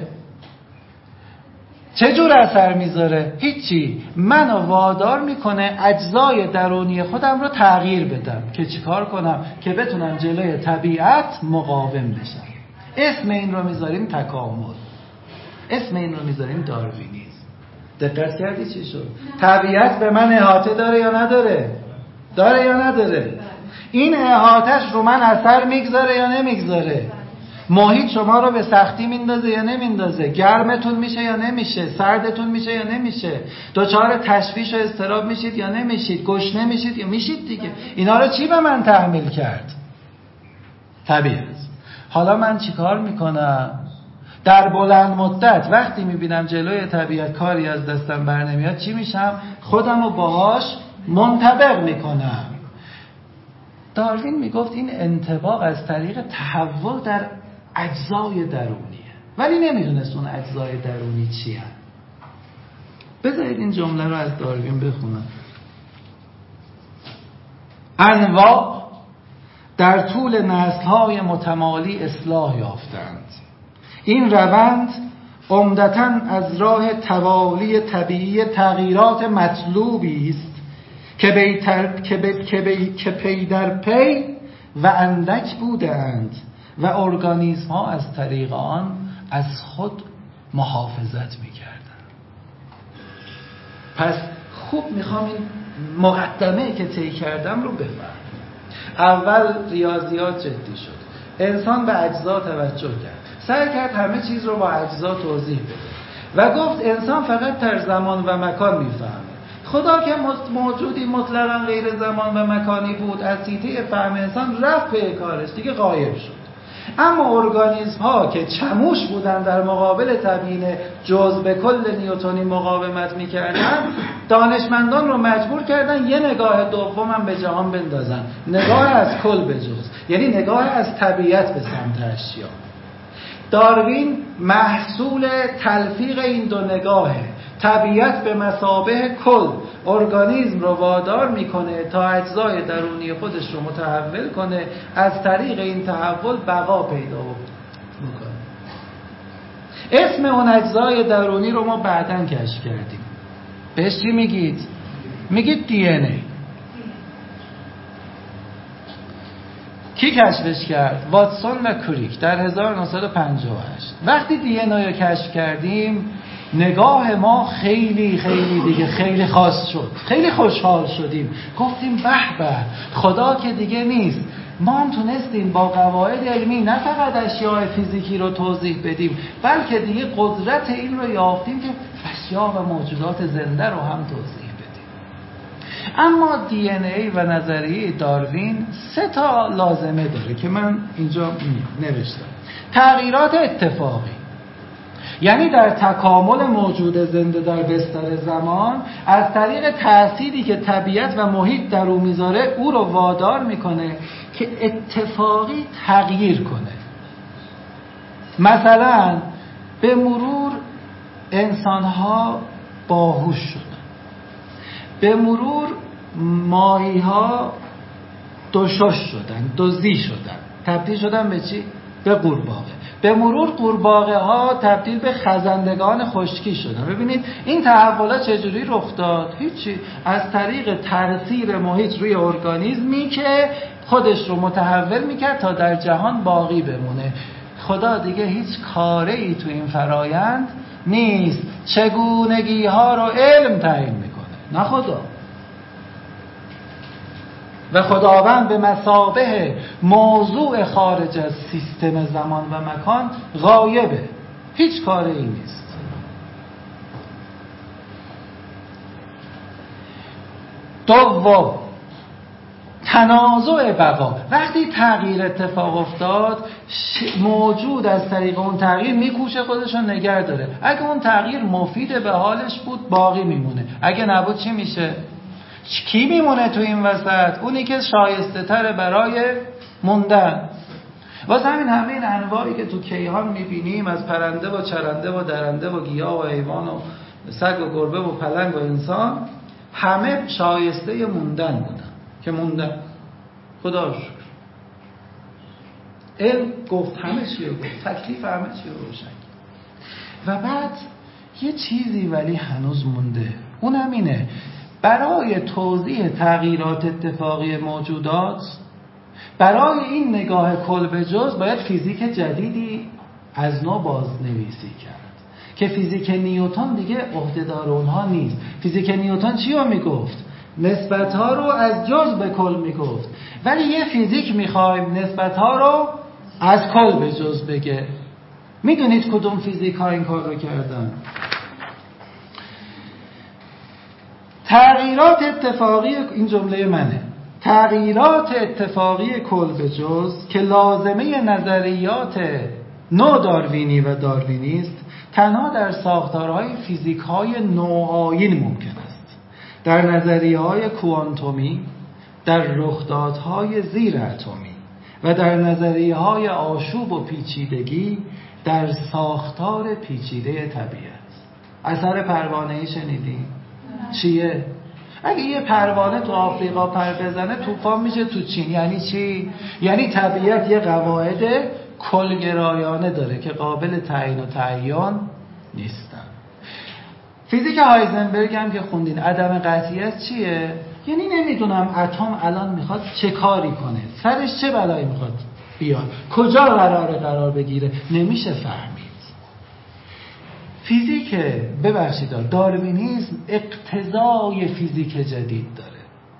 S2: چه جور اثر میذاره؟ هیچی. منو وادار میکنه اجزای درونی خودم رو تغییر بدم. که چیکار کنم؟ که بتونم جلوی طبیعت مقاوم بشم. اسم این رو میذاریم تکامل. اسم این رو میذاریم داروینیسم. دقت کردی چی شد؟ طبیعت به من احاطه داره یا نداره؟ داره یا نداره؟ این احاطهش رو من اثر میگذاره یا نمیگذاره؟ محیط شما رو به سختی میندازه یا نمیندازه؟ گرمتون میشه یا نمیشه؟ سردتون میشه یا نمیشه؟ دوچار تشویش و اضطراب میشید یا نمیشید؟ گشنه میشید یا میشید دیگه؟ اینا رو چی به من تحمیل کرد؟ طبیعت. حالا من چیکار میکنم؟ در بلند مدت وقتی میبینم جلوی طبیعت کاری از دستم بر نمیاد چی میشم؟ خودم رو باهاش منطبق میکنم. داروین میگفت این انطباق از طریق تحول در اجزای درونیه، ولی نمیدونست اون اجزای درونی چی هست. بذارید این جمله رو از داروین بخونم. انواع در طول نسل‌های متمالی اصلاح یافتند. این روند عمدتاً از راه توالی طبیعی تغییرات مطلوبی است که بی تر... که بی... که بی... که پی در پی و اندک بودند و ارگانیسم ها از طریق آن از خود محافظت می‌کردند. پس خوب میخوام این مقدمه که طی کردم رو بفهم. اول ریاضیات جدی شد. انسان به اجزا توجه کرد. سعی کرد همه چیز رو با اجزا توضیح بده و گفت انسان فقط در زمان و مکان میفهمه. خدا که موجودی مطلقاً غیر زمان و مکانی بود، از حیطه فهم انسان رفت به کارش، دیگه غایب شد. اما ارگانیسم ها که چموش بودن در مقابل تبیین جزء به کل نیوتنی مقاومت میکردن، دانشمندان رو مجبور کردن یه نگاه دوم هم به جهان بندازن، نگاه از کل به جزء، یعنی نگاه از طبیعت به سمت اشیا. داروین محصول تلفیق این دو نگاهه. طبیعت به مثابه کل ارگانیسم رو وادار میکنه تا اجزای درونی خودش رو متحول کنه، از طریق این تحول بقا پیدا میکنه. اسم اون اجزای درونی رو ما بعداً کشف کردیم. بهش چی میگید؟ میگید دی ان ای. کی کشفش کرد؟ واتسون و کوریک در هزار و نهصد و پنجاه و هشت. وقتی دی ان ای رو کشف کردیم نگاه ما خیلی خیلی دیگه خیلی خاص شد، خیلی خوشحال شدیم، گفتیم به به خدا که دیگه نیست، ما هم تونستیم با قواعد علمی نه فقط اشیاء فیزیکی رو توضیح بدیم بلکه دیگه قدرت این رو یافتیم که اشیاء و موجودات زنده رو هم توضیح بدیم. اما دی ان ای و نظریه داروین سه تا لازمه داره که من اینجا نوشتم. تغییرات اتفاقی، یعنی در تکامل موجود زنده در بستر زمان از طریق تأثیری که طبیعت و محیط در او میذاره او رو وادار میکنه که اتفاقی تغییر کنه. مثلا به مرور انسان‌ها باهوش شدن، به مرور ماهی‌ها دوشش شدن، دزدی شدن، تبدیل شدن به چی؟ به قورباغه. به مرور قورباغه ها تبدیل به خزندگان خشکی شدن. ببینید این تحولات چجوری رخ داد؟ هیچی، از طریق تاثیر محیط روی ارگانیسمی که خودش رو متحول میکرد تا در جهان باقی بمونه. خدا دیگه هیچ کاری ای تو این فرایند نیست، چگونگی ها رو علم تعیین میکنه، نه خدا. و خداوند به مثابه موضوع خارج از سیستم زمان و مکان غایبه، هیچ کاری ای نیست. دوم، تنازع بقا. وقتی تغییر اتفاق افتاد موجود از طریق اون تغییر میکوشه خودش رو نگه داره. اگه اون تغییر مفید به حالش بود باقی میمونه، اگه نبود چی میشه؟ کی میمونه تو این وسط؟ اونی که شایسته تره برای موندن. واسه همین همه این انواعی که تو کیهان میبینیم، از پرنده و چرنده و درنده و گیاه و حیوان و سگ و گربه و پلنگ و انسان، همه شایسته موندن بودن که موندن. خدا شکر علم گفت همه چی رو گفت، تکلیف همه چی رو روشن. و بعد یه چیزی ولی هنوز مونده، اونم اینه برای توضیح تغییرات اتفاقی موجودات، برای این نگاه کل به جز باید فیزیک جدیدی از نو بازنویسی کرد که فیزیک نیوتن دیگه عهده‌دار اونها نیست. فیزیک نیوتن چی رو میگفت؟ نسبت‌ها رو از جز به کل میگفت، ولی یه فیزیک میخوایم نسبت‌ها رو از کل به جز بگه. میدونید کدوم فیزیک ها این کار رو کردن؟ تغییرات اتفاقی، این جمله منه، تغییرات اتفاقی کل به جز که لازمه نظریات نو داروینی و داروینی است، تنها در ساختارهای فیزیک‌های نوآیین ممکن است. در نظریه‌های کوانتومی، در رخدادهای زیر اتمی و در نظریه‌های آشوب و پیچیدگی در ساختار پیچیده طبیعت. اثر پروانه‌ای شنیدین؟ چیه؟ اگه یه پروانه تو آفریقا پر بزنه طوفان میشه تو چین. یعنی چی؟ یعنی طبیعت یه قواعد کلگرایانه داره که قابل تعیین و تعیین نیستن. فیزیک هایزنبرگ هم که خوندین، عدم قطعیت چیه؟ یعنی نمیدونم اتم الان میخواد چه کاری کنه، سرش چه بلایی میخواد بیاد، کجا قراره قرار بگیره، نمیشه فهمید. فیزیک ببخشید داروینیسم اقتضای فیزیک جدید داره.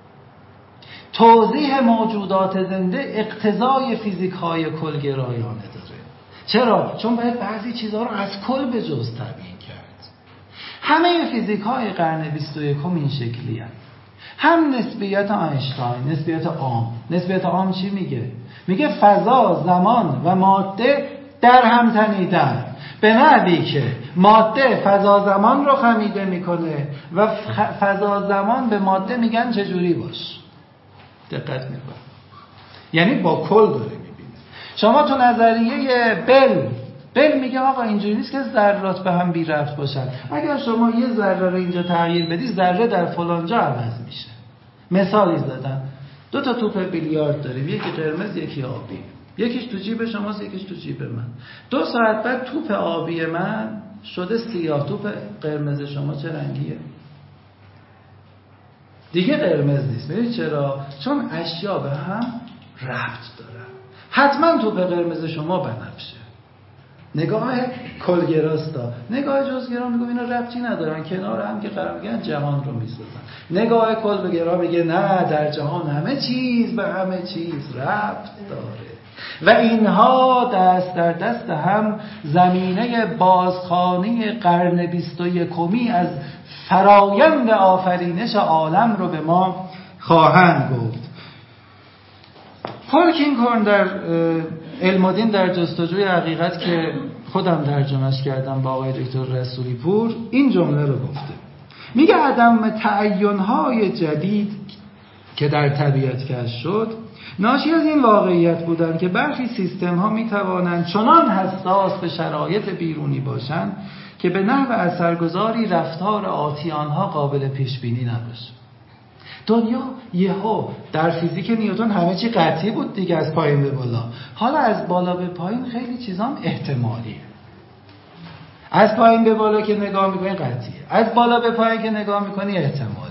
S2: توضیح موجودات زنده اقتضای فیزیک های کلگرایانه داره. چرا؟ چون باید بعضی چیزها رو از کل به جز تبیین کرد. همه فیزیک های قرن بیست و یکم این شکلی هست. هم نسبیت آینشتاین، نسبیت عام. نسبیت عام چی میگه؟ میگه فضا، زمان و ماده در هم تنیدن، به نحوی که ماده فضا زمان رو خمیده میکنه و فضا زمان به ماده میگن چجوری باش. دقت میکنه، یعنی با کل داره میبینه. شما تو نظریه بل علم میگه آقا اینجوری نیست که ذرات به هم بی ربط باشن. اگر شما یه ذره رو اینجا تغییر بدی، ذره در فلان جا عوض میشه. مثالی زدم، دو تا توپ بیلیارد داریم، یکی قرمز یکی آبی. یکیش تو جیب شماست، یکیش تو جیب من. دو ساعت بعد توپ آبی من شده سیاه، توپ قرمز شما چه رنگیه؟ دیگه قرمز نیست. ببینید چرا؟ چون اشیا به هم ربط دارن. حتما توپ قرمز شما بنفشه. نگاه کلگراستا، نگاه جزگرا میگه اینا ربطی ندارن، کنار هم که قرار میگن جهان رو میسازن. نگاه کلگرا میگه نه، در جهان همه چیز به همه چیز ربط داره و اینها دست در دست هم زمینه بازخوانی قرن بیست و یکمی از فرایند آفرینش عالم رو به ما خواهند گفت. هولکینگهورن در علم و دین در جستجوی حقیقت که خودم ترجمهش کردم با آقای دکتر رسولی پور، این جمله رو گفته. میگه عدم تعین‌های جدید که در طبیعت کشف شد ناشی از این واقعیت بودند که برخی سیستم‌ها می‌توانند چنان حساس به شرایط بیرونی باشند که به نحو اثرگذاری رفتار آتی آنها قابل پیش‌بینی نباشد. دنیا یهو در فیزیک نیوتن همه چی قطعی بود دیگه، از پایین به بالا. حالا از بالا به پایین خیلی چیزام احتمالیه. از پایین به بالا که نگاه می‌کنی قطعیه، از بالا به پایین که نگاه می‌کنی احتمالیه.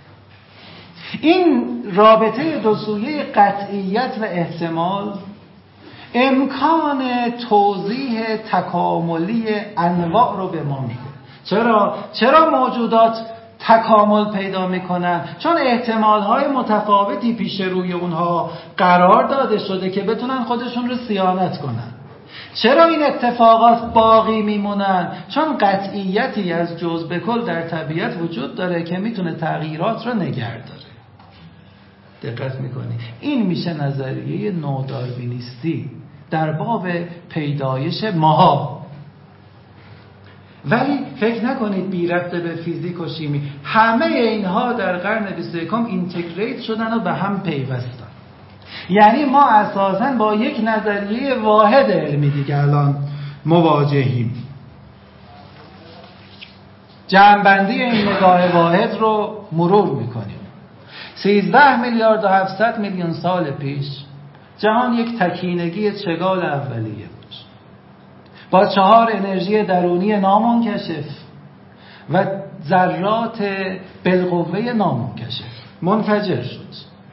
S2: این رابطه دو سویه قطعیت و احتمال امکان توضیح تکاملی انواع رو به ما میده. چرا؟ چرا موجودات تکامل پیدا میکنن؟ چون احتمالهای متفاوتی پیش روی اونها قرار داده شده که بتونن خودشون رو صیانت کنن. چرا این اتفاقات باقی میمونن؟ چون قطعیتی از جزء به کل در طبیعت وجود داره که میتونه تغییرات رو نگه داره. دقت میکنی؟ این میشه نظریه نوداروینیستی در باب پیدایش ماها. ولی فکر نکنید بی ربط به فیزیک و شیمی، همه اینها در قرن بیست و یکم اینتگریت شدن و به هم پیوستن. یعنی ما اساساً با یک نظریه واحد علمی دیگه الان مواجهیم. جمع‌بندی این نگاه واحد رو مرور میکنیم. سیزده میلیارد و هفتصد میلیون سال پیش جهان یک تکینگی چگال اولیه بود با چهار انرژی درونی نامنکشف و ذرات بالقوه نامنکشف منفجر شد.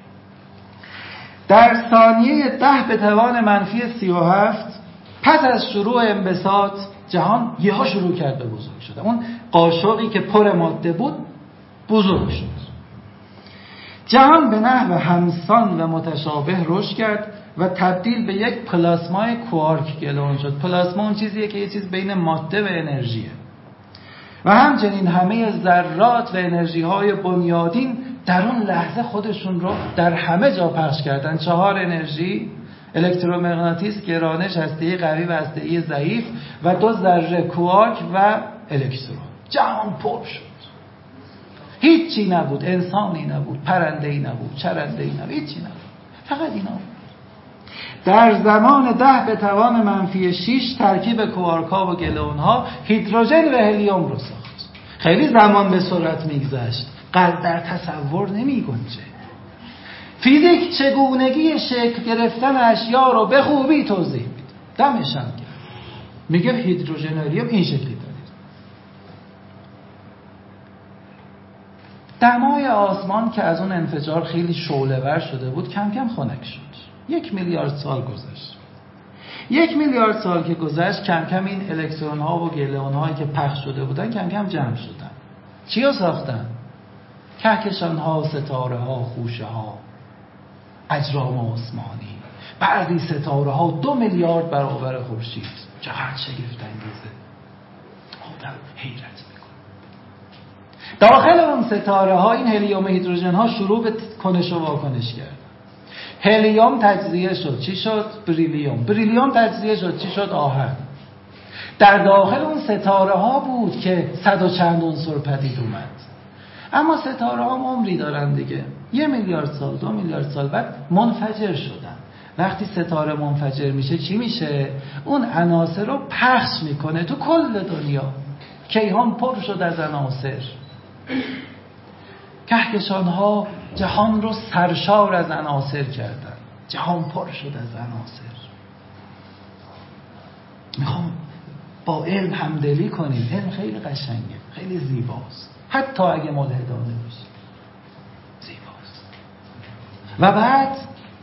S2: در ثانیه ده به توان منفی سی و هفت پس از شروع انبساط جهان یهو شروع کرد به بزرگ شدن. اون قاشقی که پر ماده بود بزرگ شد. جهان به نحو همسان و متشابه رشد کرد و تبدیل به یک پلاسمای کوارک گلون شد. پلاسما اون چیزیه که یه چیز بین ماده و انرژیه و همچنین همه ذرات و انرژی های بنیادین در اون لحظه خودشون رو در همه جا پخش کردن. چهار انرژی: الکترومغناطیس، گرانش، هسته‌ای قوی و هسته‌ای ضعیف و دو ذره کوارک و الکترون. جهان پر شد. هیچی نبود، انسانی نبود، پرنده‌ای نبود، چرنده‌ای نبود، هیچی نبود، فقط اینا بود. در زمان ده به توان منفی شش ترکیب کوارک‌ها و گلئون‌ها هیدروژن و هلیوم رو ساخت. خیلی زمان به سرعت میگذشت، قلب در تصور نمی‌گنجه. فیزیک چگونگی شکل گرفتن اشیا رو به خوبی توضیح میده. دمش هم گرم. میگه هیدروژن و هلیوم این شکلی داره. دمای آسمان که از اون انفجار خیلی شعله‌ور شده بود کم کم خنک شد. یک میلیارد سال گذشت. یک میلیارد سال که گذشت کم کم این الکترون ها و گلئون هایی که پخش شده بودن کم کم جمع شدن. چیا ساختن؟ کهکشان ها، ستاره ها، خوشه ها، اجرام آسمانی. بعضی ستاره ها دو میلیارد برابر خورشید. چقدر شگفت انگیزه. آدم حیرت میکنه. داخل اون ستاره ها این هلیوم و هیدروژن ها شروع به کنش و واکنش کرد. هلیوم تجزیه شد، چی شد؟ بریلیوم. بریلیوم تجزیه شد، چی شد؟ آهن. در داخل اون ستاره ها بود که صد و چند عنصر پدید اومد. اما ستاره ها عمری دارن دیگه. یه میلیارد سال، دو میلیارد سال بعد منفجر شدن وقتی ستاره منفجر میشه چی میشه؟ اون عناصر رو پخش میکنه تو کل دنیا. کیهان پر شد از عناصر. کهکشان ها جهان رو سرشار از عناصر کردن. جهان پر شد از عناصر. میخوام با علم همدلی کنیم. علم خیلی قشنگه، خیلی زیباست، حتی اگه ملحدانه باشه زیباست. و بعد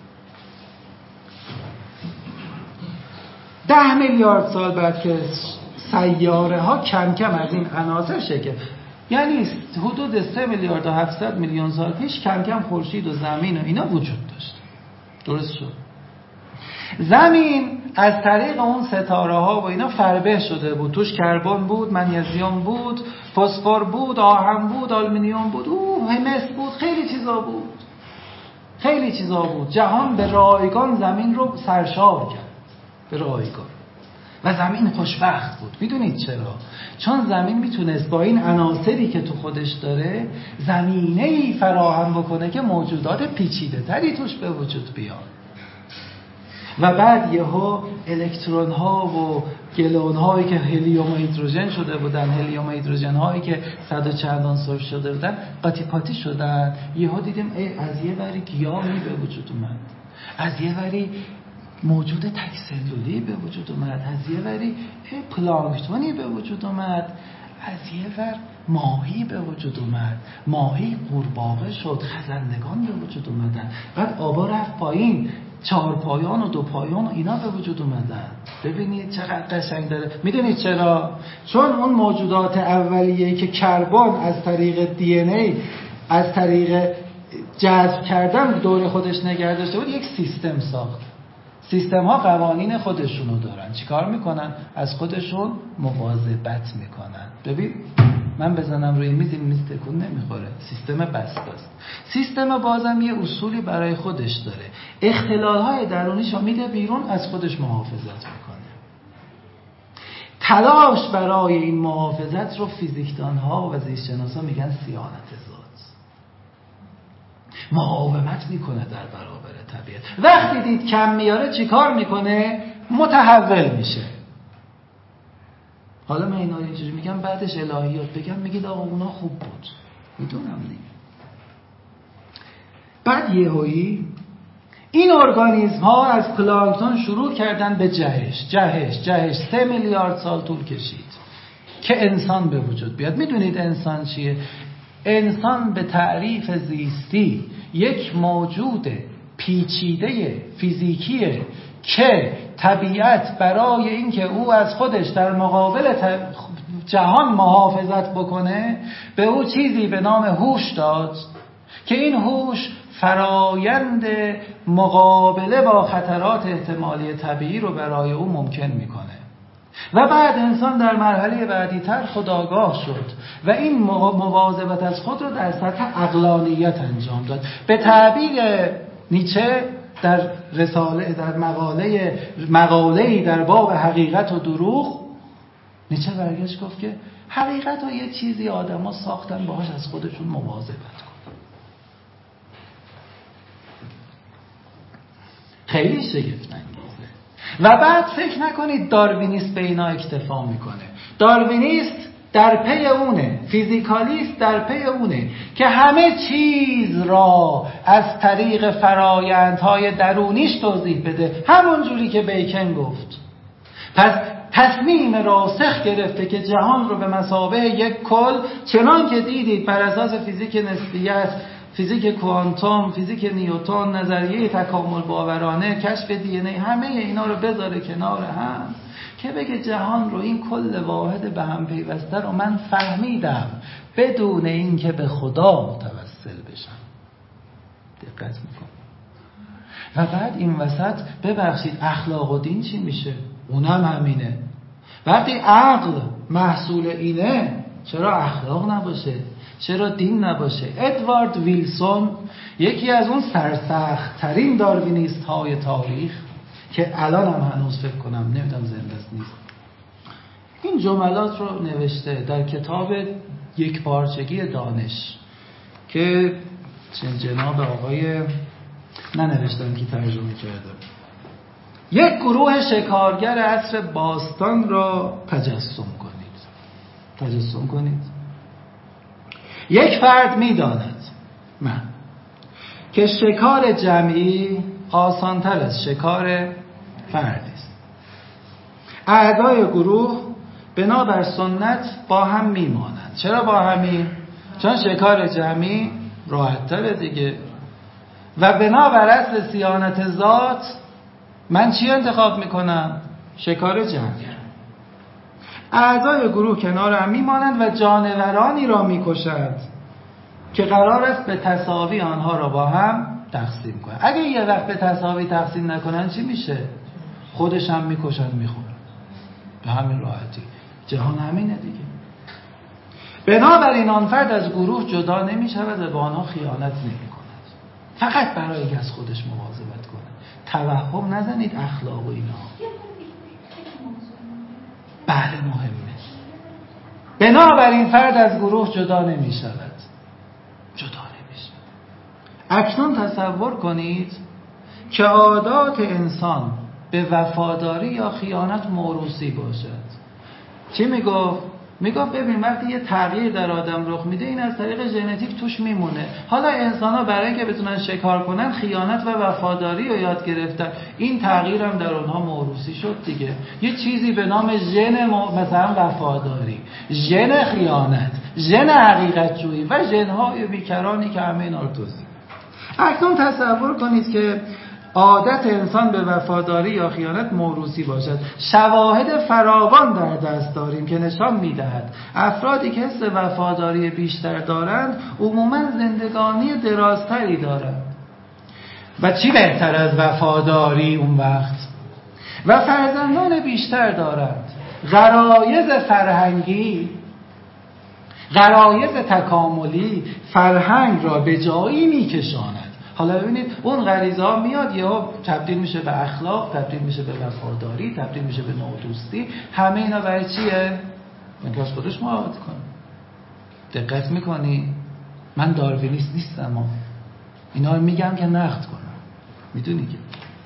S2: ده میلیارد سال بعد که سیاره ها کم کم از این عناصر شکل، یعنی حدود سه میلیارد و هفتصد میلیون سال پیش کم کم خورشید و زمین و اینا وجود داشت. درست شد؟ زمین از طریق اون ستاره ها و اینا فربه شده بود. توش کربن بود، منیزیم بود، فسفر بود، آهن بود، آلومینیوم بود، اوه همس بود، خیلی چیزا بود. خیلی چیزا بود. جهان به رایگان زمین رو سرشار کرد. به رایگان. و زمین خوشبخت بود. میدونید چرا؟ چون زمین میتونست با این عناصری که تو خودش داره زمینه‌ای فراهم بکنه که موجودات پیچیده تری توش به وجود بیاد. و بعد یهو الکترون ها و گلون هایی که هلیوم و هیدروژن شده بودن، هلیوم و هیدروژن هایی که صد و چند عنصر شده بودن، قاطی پاتی شدن. یهو دیدیم ای از یه وری گیاهی به وجود اومد، از یه وری موجود تک سلولی به وجود اومد، از یه وری پلانکتونی به وجود اومد، از یه ور ماهی به وجود اومد، ماهی قورباغه شد، خزندگان به وجود اومدن. بعد آبا رفت پایین، چهار پایان و دو پایان و اینا به وجود اومدن. ببینید چقدر قشنگ داره. میدونید چرا؟ چون اون موجودات اولیه‌ای که کربن از طریق دی ان ای از طریق جذب کردن دور خودش نگه داشته بود، یک سیستم ساخت. سیستم ها قوانین خودشونو دارن. چیکار میکنن؟ از خودشون مواظبت میکنن. ببین من بزنم روی میز، این میز تکون نمیخوره. سیستم بسته است. سیستم بازم یه اصولی برای خودش داره. اختلال های درونیشو میده بیرون، از خودش محافظت میکنه. تلاش برای این محافظت رو فیزیکدان ها و زیست شناسا میگن صیانت ذات. مقاومت میکنه در برابر طبیعت. وقتی دید کم میاره چیکار میکنه؟ متحول میشه. حالا من اینا رو اینجوری میگم، بعدش الهیات بگم میگید آقا اونا خوب بود. میدونم دیگه. بعد یهویی این ارگانیسم ها از پلانکتون شروع کردن به جهش جهش جهش سه میلیارد سال طول کشید که انسان به وجود بیاد. میدونید انسان چیه؟ انسان به تعریف زیستی یک موجود پیچیده فیزیکیه که طبیعت برای اینکه او از خودش در مقابل جهان محافظت بکنه به او چیزی به نام هوش داد که این هوش فرایند مقابله با خطرات احتمالی طبیعی رو برای او ممکن میکنه. و بعد انسان در مرحله بعدی تر خودآگاه شد و این مواظبت از خود رو در سطح عقلانیت انجام داد. به تعبیر نیچه در رساله در مقاله مقاله‌ای در باب حقیقت و دروغ، نیچه برگشت گفت که حقیقت رو یه چیزی آدما ساختن باهاش از خودشون مواظبت کنن. خیلی شگفت انگیزه. و بعد فکر نکنید داروینیست به اینا اکتفا میکنه. داروینیست در پی اونه، فیزیکالیست در پی اونه که همه چیز را از طریق فرایندهای درونیش توضیح بده، همون جوری که بیکن گفت. پس تصمیم راسخ گرفته که جهان رو به مثابه یک کل، چنان که دیدید بر اساس فیزیک نسبیت، فیزیک کوانتوم، فیزیک نیوتن، نظریه تکامل باورانه، کشف دی ان ای، همه اینا رو بذاره کنار هم که بگه جهان رو این کل واحد به هم پیوسته رو من فهمیدم بدون اینکه به خدا متوسل بشم. دقت میکنم. و بعد این وسط ببخشید اخلاق و دین چی میشه؟ اونم همینه. وقتی عقل محصول اینه، چرا اخلاق نباشه؟ چرا دین نباشه؟ ادوارد ویلسون، یکی از اون سرسخت ترین داروینیست های تاریخ که الان هم هنوز فکر کنم نمیدونم زنده است نیست، این جملات رو نوشته در کتاب یک پارچگی دانش که جناب آقای ننوشتم که ترجمه کردم. یک گروه شکارگر عصر باستان را تجسم کنید. تجسم کنید. یک فرد می‌داند من که شکار جمعی آسان‌تر از شکار فردی است. اعضای گروه بنابر سنت با هم میمانند. چرا با همی؟ چون شکار جمعی راحت‌تره دیگه. و بنابر اصل صیانت ذات من چی انتخاب میکنم؟ شکار جمعی. اعضای گروه کنار هم میمانند و جانورانی را میکشند که قرار است به تساوی آنها را با هم تقسیم کنند. اگه یه وقت به تساوی تقسیم نکنن چی میشه؟ خودش هم میکشن میخورن. به همین راحتی. جهان همینه دیگه. بنابراین آن فرد از گروه جدا نمی شود و با آنها خیانت نمی کند. فقط برای اینکه از خودش مواظبت کنه. توهم نزنید اخلاق و اینا. بله مهمه. بنابراین فرد از گروه جدا نمی شود. جدا نمی شود. اکنون تصور کنید که عادات انسان به وفاداری یا خیانت موروثی باشد. چی میگفت؟ میگفت ببین وقتی یه تغییر در آدم رخ میده این از طریق ژنتیک توش میمونه. حالا انسان‌ها برای اینکه بتونن شکار کنن خیانت و وفاداری رو یاد گرفتن. این تغییر هم در اونها موروثی شد دیگه. یه چیزی به نام ژن مثلا وفاداری، ژن خیانت، ژن حقیقت جویی و ژن‌های بیکرانی که همه اینا رو توضیح. اکنون تصور کنید که عادت انسان به وفاداری یا خیانت موروثی باشد. شواهد فراوان در دست داریم که نشان می‌دهد افرادی که حس وفاداری بیشتر دارند عموماً زندگانی درازتری دارند. و چی بهتر از وفاداری اون وقت؟ و فرزندان بیشتر دارند. غرایز فرهنگی، غرایز تکاملی فرهنگ را به جایی می‌کشاند. حالا ببینید اون غریزه ها میاد یا تبدیل میشه به اخلاق، تبدیل میشه به وفاداری، تبدیل میشه به نادوستی. همه اینا برای چیه؟ اینکه از خودش مراقبت کنه. دقت میکنی؟ من داروینیست نیستم اما اینا رو میگم که نقد کنم. میدونی که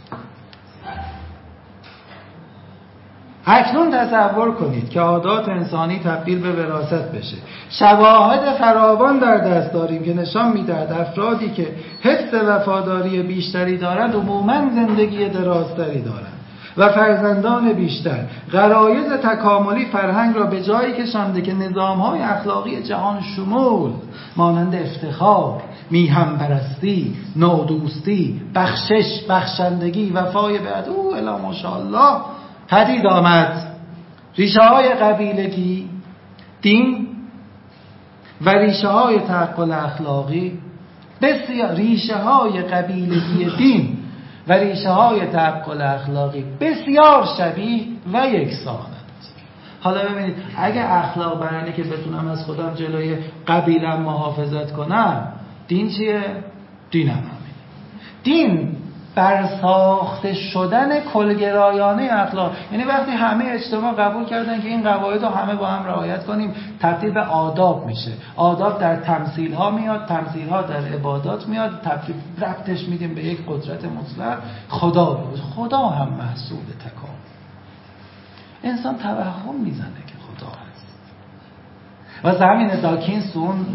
S2: اکنون تصور کنید که عادات انسانی تبدیل به وراثت بشه. شواهد فراوان در دست داریم که نشان میدهد افرادی که حس وفاداری بیشتری دارند عموماً زندگی درازتری دارند و فرزندان بیشتر. غرایز تکاملی فرهنگ را به جایی کشانده که نظام‌های اخلاقی جهان شمول مانند افتخار، میهم پرستی، نادوستی، بخشش، بخشندگی، وفای به عهد، او الا ماشاءالله پدید آمد. ریشه های قبیلگی، دین و ریشه های تعقل اخلاقی بسیار ریشه های قبیلگی دین و ریشه های تعقل اخلاقی بسیار شبیه و یکسانند. حالا ببینید اگه اخلاق برای اینه که بتونم از خودم جلوی قبیلم محافظت کنم، دین چیه؟ دینم همین. دین برساخته شدن کلگرایانه اخلاق، یعنی وقتی همه اجتماع قبول کردن که این قواعد رو همه با هم رعایت کنیم تبدیل به آداب میشه. آداب در تمثیل ها میاد، تمثیل ها در عبادات میاد، تبدیل ربطش میدیم به یک قدرت مطلق خدا بود. خدا هم محصول تکامل. انسان توهم میزنه که خدا هست. واسه همین داکینز اون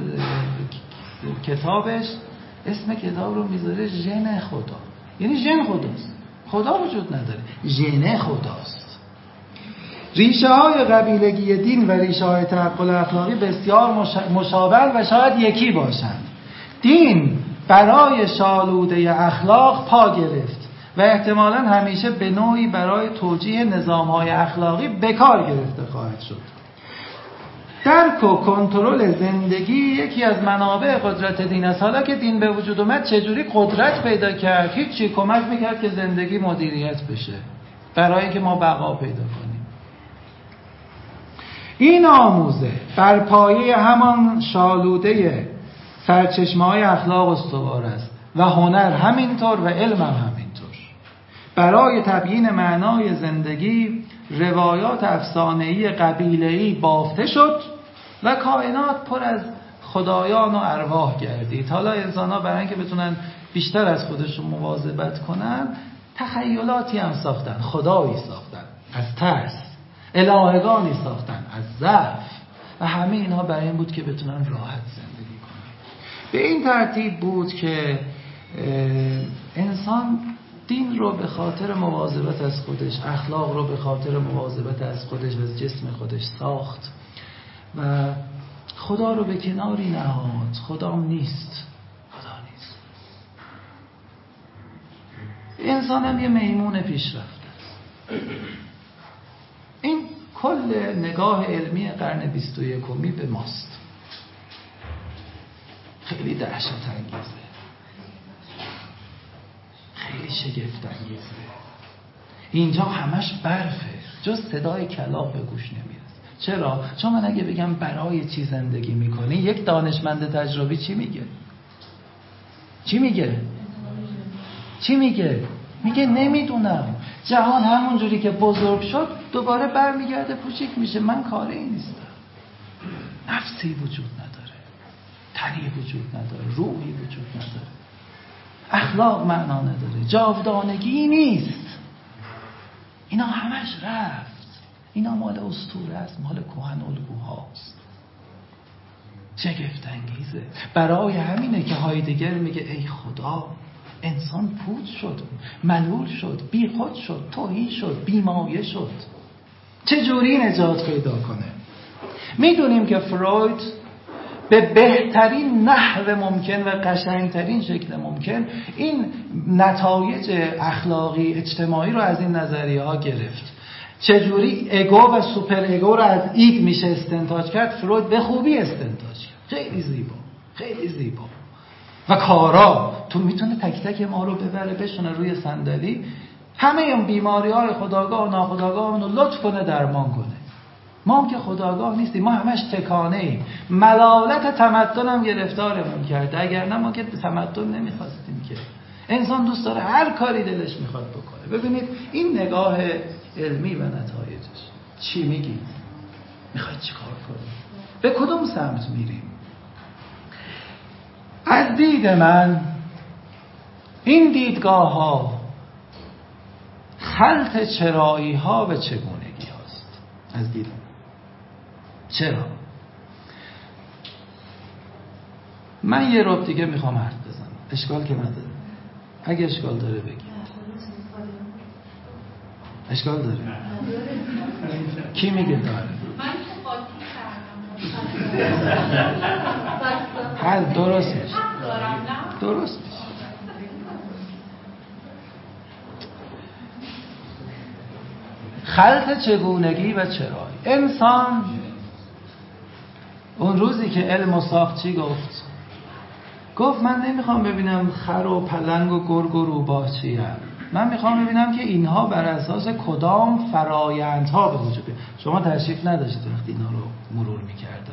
S2: کتابش اسم کتاب رو میذاره ژن خدا. یعنی ژن خداست. خدا وجود نداره، ژن خداست. ریشه های قبیلگی دین و ریشه های تعقل اخلاقی بسیار مشابه و شاید یکی باشند. دین برای شالوده اخلاق پا گرفت و احتمالاً همیشه به نوعی برای توجیه نظام های اخلاقی به کار گرفته خواهد شد. درک و کنترل زندگی یکی از منابع قدرت دین است. حالا که دین به وجود اومد چجوری قدرت پیدا کرد؟ هیچی، کمک میکرد که زندگی مدیریت بشه برای اینکه ما بقا پیدا کنیم. این آموزه بر پایه همان شالوده سرچشمه‌های اخلاق استوار است و هنر همینطور و علم هم همینطور. برای تبیین معنای زندگی روایات افسانه‌ای قبیله‌ای بافته شد و کائنات پر از خدایان و ارواح گردید. حالا انسان‌ها برای اینکه بتونن بیشتر از خودشون مواظبت کنن، تخیلاتی هم ساختن، خدایی ساختن از ترس، الهگانی ساختن از ضعف و همه اینها برای این بود که بتونن راحت زندگی کنن. به این ترتیب بود که انسان دین رو به خاطر مواظبت از خودش، اخلاق رو به خاطر مواظبت از خودش و از جسم خودش ساخت و خدا رو به کناری نهاد. خدا نیست، خدا نیست. انسان هم یه میمون پیشرفته است. این کل نگاه علمی قرن بیست و یکمی به ماست. خیلی دهشت انگیزه، خیلی شگفت انگیزه. اینجا همش برفه، جز صدای کلاغ به گوش نمیرسه. چرا؟ چون من اگه بگم برای چی زندگی میکنی، یک دانشمند تجربی چی میگه؟ چی میگه؟ چی میگه؟ میگه نمیدونم. جهان همون جوری که بزرگ شد دوباره برمیگرده کوچیک میشه. من کاری نیستم. نفسی وجود نداره، تنی وجود نداره، روحی وجود نداره، اخلاق معنا نداره، جاودانگی نیست. اینا همش رفت. اینا مال اسطوره است، مال کهن الگوهاست. شگفت انگیزه. برای همینه که هایدگر میگه ای خدا، انسان پود شد، ملول شد، بی خود شد، تهی شد، بیمایه شد. چجوری نجات پیدا کنه؟ میدونیم که فروید به بهترین نحو ممکن و قشنگترین شکل ممکن این نتایج اخلاقی اجتماعی رو از این نظریه ها گرفت. چجوری ایگو و سوپر ایگو رو از اید میشه استنتاج کرد؟ فروید به خوبی استنتاج کرد. خیلی زیبا، خیلی زیبا. و کارا تو میتونه تک تک ما رو ببره بشونه روی صندلی، همه این بیماری های خودآگاه و ناخودآگاه رو لطف کنه درمان کنه. ما هم که خودآگاه نیستیم، ما همش تکانه ایم. ملالت تمدن هم گرفتارمون کرده، اگر نه ما که تمدن نمیخواستیم که. انسان دوست داره هر کاری دلش میخواد بکنه. ببینید این نگاه علمی و نتایجش. چی میگید؟ میخواید چی کار کنید؟ به کدوم سمت میریم؟ از دید من این دیدگاه ها خلط چرایی ها و چگونگی هاست. از دید من. چرا؟ من یه رب دیگه میخوام حرف بزنم. اشکال که نداره. اگه اشکال داره بگید. اشکال داره؟ کی میگه داره؟
S3: من که قاطی کردم.
S2: حل درست میشه. درست میشه. خلط چگونگی و چرایی. انسان اون روزی که علم و ساخت چی گفت؟ گفت من نمیخوام ببینم خر و پلنگ و گرگ و روباه چی هم. من میخوام ببینم که اینها بر اساس کدام فرایندها به وجود بیان. شما تشریف نداشتید وقتی اینا رو مرور میکردم.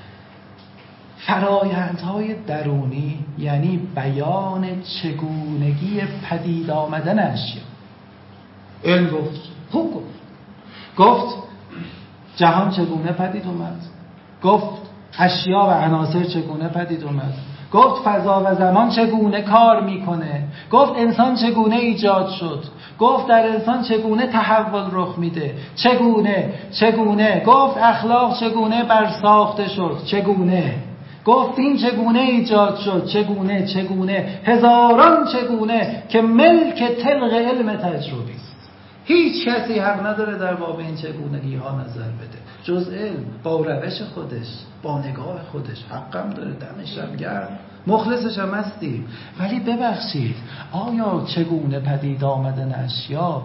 S2: فرایندهای درونی یعنی بیان چگونگی پدید آمدن اشیا. علم گفت، خوب گفت. گفت جهان چگونه پدید اومد، گفت اشیا و عناصر چگونه پدید اومد، گفت فضا و زمان چگونه کار میکنه، گفت انسان چگونه ایجاد شد، گفت در انسان چگونه تحول رخ میده، چگونه چگونه گفت اخلاق چگونه برساخته شد، چگونه گفت این چگونه ایجاد شد، چگونه چگونه هزاران چگونه که ملک طلق علم تجربی است. هیچ کسی حق نداره در باب این چگونگی ها نظر بده جز علم، با روش خودش، با نگاه خودش. حقم داره، دمش هم گرم، مخلصش هم هستیم. ولی ببخشید آیا چگونه پدید آمدن اشیا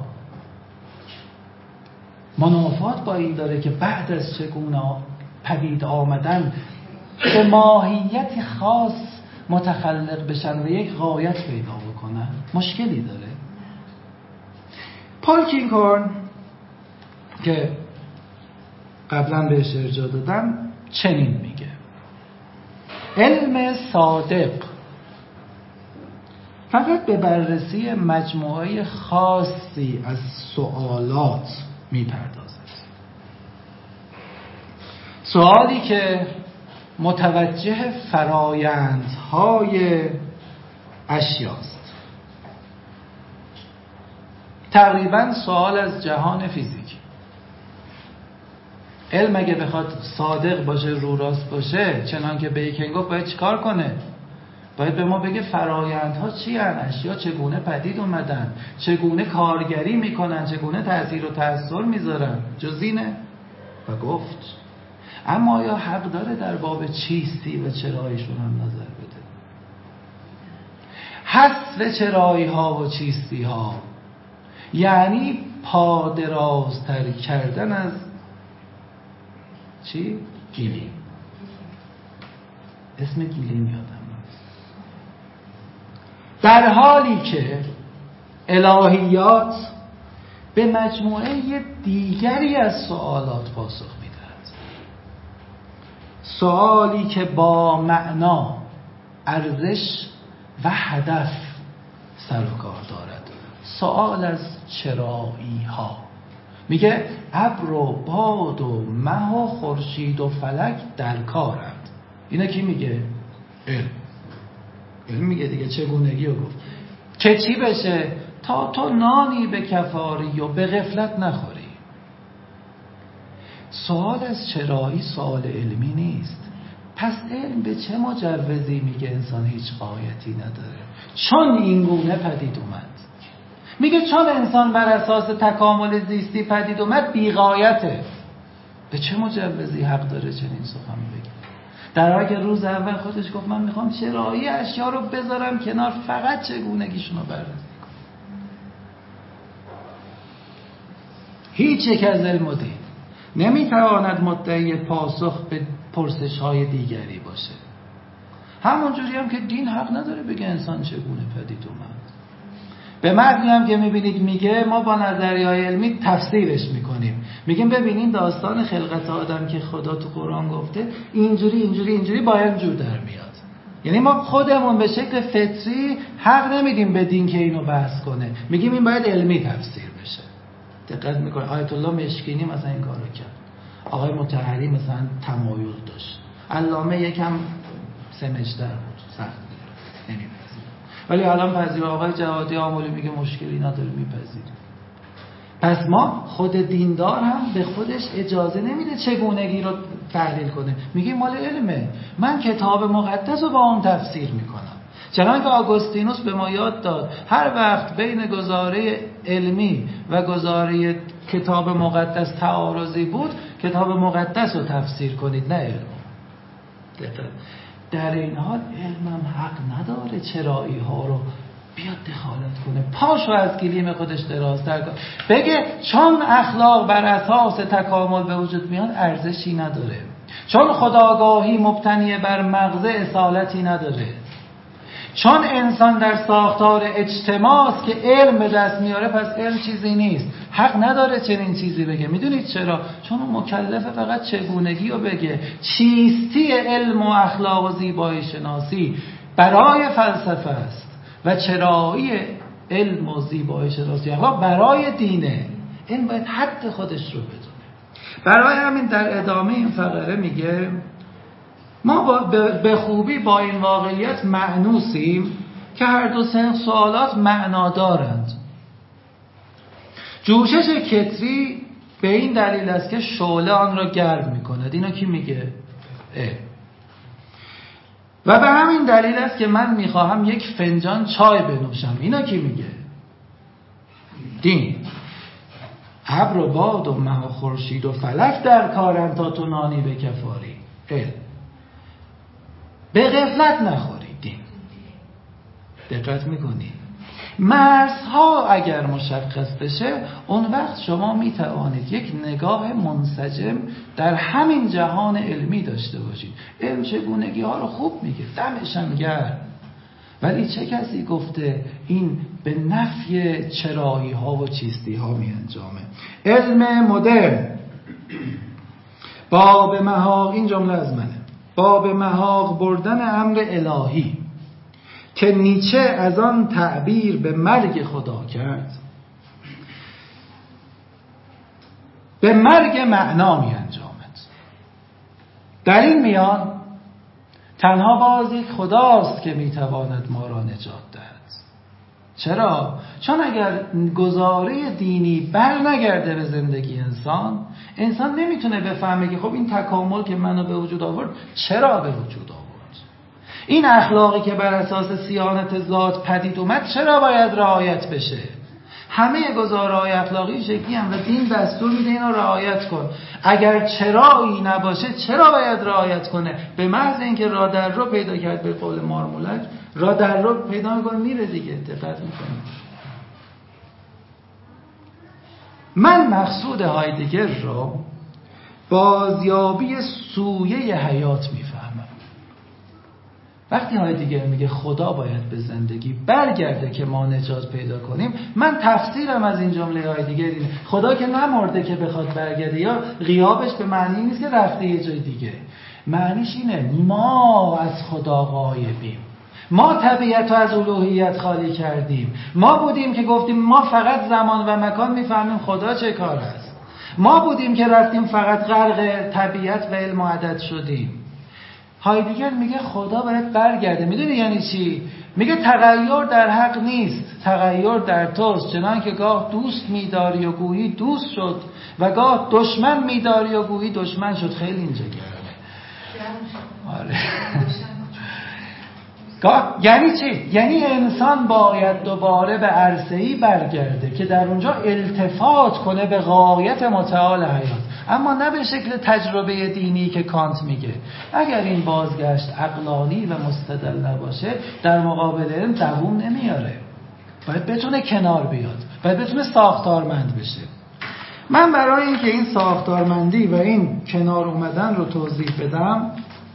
S2: منافات با این داره که بعد از چگونه پدید آمدن به ماهیت خاص متخلق بشن و یک غایت پیدا بکنن؟ مشکلی داره. پال کینگهورن که قبلا بهش ارجاع دادم چنین میگه: علم صادق فقط به بررسی مجموعه خاصی از سوالات میپردازد. سوالی که متوجه فرایندهای اشیاست. تقریبا سوال از جهان فیزیک. علم اگه بخواد صادق باشه، رو راست باشه، چنان که بیکن گفت، باید چیکار کنه؟ باید به ما بگه فرایندها چی هن؟ اشیا چگونه پدید اومدن؟ چگونه کارگری میکنن؟ چگونه تأثیر و تأثیر میذارن؟ جز اینه؟ و گفت. اما آیا حق داره در باب چیستی و چراییشون هم نظر بده؟ حذف چرایی ها و چیستی ها یعنی پادرازتر کردن از چی؟ گیلیم. اسم گیلیم یادم در حالی که الهیات به مجموعه دیگری از سوالات پاسخ می‌دهد. سوالی که با معنا، ارزش و هدف سر و کار دارد. سوال از چرایی ها. میگه ابر و باد و مه و خورشید و فلک در کارند. اینا کی میگه؟ علم. علم میگه دیگه. چگونگی رو گفت که چی بشه؟ تا تو نانی به کفاری و به غفلت نخوری. سوال از چرایی سوال علمی نیست. پس علم به چه مجوزی میگه انسان هیچ غایتی نداره؟ چون این گونه پدید اومد. میگه چون انسان بر اساس تکامل زیستی پدید اومد بی‌غایته. به چه مجوزی حق داره چنین سخن بگه؟ در حالی که روز اول خودش گفت من میخوام چرایی اشیا رو بذارم کنار، فقط چگونگیشون رو بررسی کنم. هیچ یک از علم و دین نمیتواند مدعی پاسخ به پرسش های دیگری باشه. همونجوری هم که دین حق نداره بگه انسان چگونه پدید اومد. به معنی هم که میبینید میگه ما با نظریه‌های علمی تفسیرش میکنیم. میگیم ببینین داستان خلقت آدم که خدا تو قرآن گفته اینجوری اینجوری اینجوری باید اینجور در میاد. یعنی ما خودمون به شکل فطری حق نمیدیم به دین که اینو بحث کنه. میگیم این باید علمی تفسیر بشه. دقت میکنه آیت الله مشکینی مثلا این کارو کرد. آقای مطهری مثلا تمایل داشت. علامه یکم سمجدر بود، سخت نمی‌پذیره. ولی الان پذیر آقای جوادی آمولی میگه مشکلی نداره، میپذیره. پس ما خود دیندار هم به خودش اجازه نمیده چگونگی رو تحلیل کنه. میگه مال علمه، من کتاب مقدس رو با اون تفسیر میکنم. چنانکه آگوستینوس به ما یاد داد هر وقت بین گزاره علمی و گزاره کتاب مقدس تعارضی بود، کتاب مقدس رو تفسیر کنید نه علم. در این حال علمم حق نداره چرایی ها رو بیاد دخالت کنه، پاشو از گلیم خودش درازتر کنه، بگه چون اخلاق بر اساس تکامل به وجود میاد ارزشی نداره، چون خودآگاهی مبتنی بر مغزه اصالتی نداره، چون انسان در ساختار اجتماع است که علم به دست میاره پس علم چیزی نیست. حق نداره چنین چیزی بگه. میدونید چرا؟ چون اون مکلفه فقط چگونگی رو بگه. چیستی علم و اخلاق و زیبایی شناسی برای فلسفه است و چرایی علم و زیبایی شناسی اخلاق برای دینه. این باید حد خودش رو بدونه. برای همین در ادامه این فقره میگه ما با به خوبی با این واقعیت مأنوسیم که هر دو سنخ سوالات معنا دارند. جوشش کتری به این دلیل است که شعله آن را گرم می‌کند. اینا کی میگه؟ اه. و به همین دلیل است که من می‌خواهم یک فنجان چای بنوشم. اینا کی میگه؟ دین. ابر و باد و مه و خورشید و فلک در کارند تا تو نانی بکفاری. علم. به غفلت نخورید. دقت میکنید مرزها اگر مشخص بشه اون وقت شما میتوانید یک نگاه منسجم در همین جهان علمی داشته باشید. علم چگونگی ها رو خوب میگه، دمش هم گرم، ولی چه کسی گفته این به نفی چرایی ها و چیستی ها می انجامه؟ علم مدرن باب محاق، این جمله از منه، باب محاق بردن امر الهی که نیچه از آن تعبیر به مرگ خدا کرد، به مرگ معنا می انجامد. در این میان تنها باز یک خداست که میتواند ما را نجات دهد. چرا؟ چون اگر گزاره دینی بر نگرده به زندگی انسان، انسان نمیتونه بفهمه که خب این تکامل که منو به وجود آورد چرا به وجود آورد، این اخلاقی که بر اساس صیانت ذات پدید اومد چرا باید رعایت بشه. همه گزاره‌های اخلاقی شکلی هم و دین دستور میده اینو رعایت کن. اگر چرایی نباشه چرا باید رعایت کنه؟ به محض اینکه راه در رو پیدا کرد، به قول مارمولک راه در رو پیدا میکنه میره دیگه. دقت میکنه. من مقصود هایدگر رو بازیابی سویه حیات میفهمم. وقتی هایدگر میگه خدا باید به زندگی برگرده که ما نجات پیدا کنیم، من تفسیرم از این جمله هایدگر اینه خدا که نمرده که بخواد برگرده، یا غیابش به معنی نیست که رفته یه جای دیگه. معنیش اینه ما از خدا غایبیم، ما طبیعت رو از الوهیت خالی کردیم، ما بودیم که گفتیم ما فقط زمان و مکان میفهمیم خدا چه کار است، ما بودیم که رفتیم فقط غرق طبیعت و علم و عدد شدیم. هایدگر میگه خدا باید برگرده. میدونی یعنی چی؟ میگه تغییر در حق نیست، تغییر در توست. چنان که گاه دوست میداری و گویی دوست شد و گاه دشمن میداری و گویی دشمن شد. خیلی اینجا گرمه. آره. یعنی چی؟ یعنی انسان باید دوباره به عرصه‌ای برگرده که در اونجا التفات کنه به غایت متعال حیات، اما نه به شکل تجربه دینی که کانت میگه. اگر این بازگشت عقلانی و مستدل نباشه، در مقابل علم دوام نمیاره. باید بتونه کنار بیاد، باید بتونه ساختارمند بشه. من برای اینکه این ساختارمندی و این کنار اومدن رو توضیح بدم،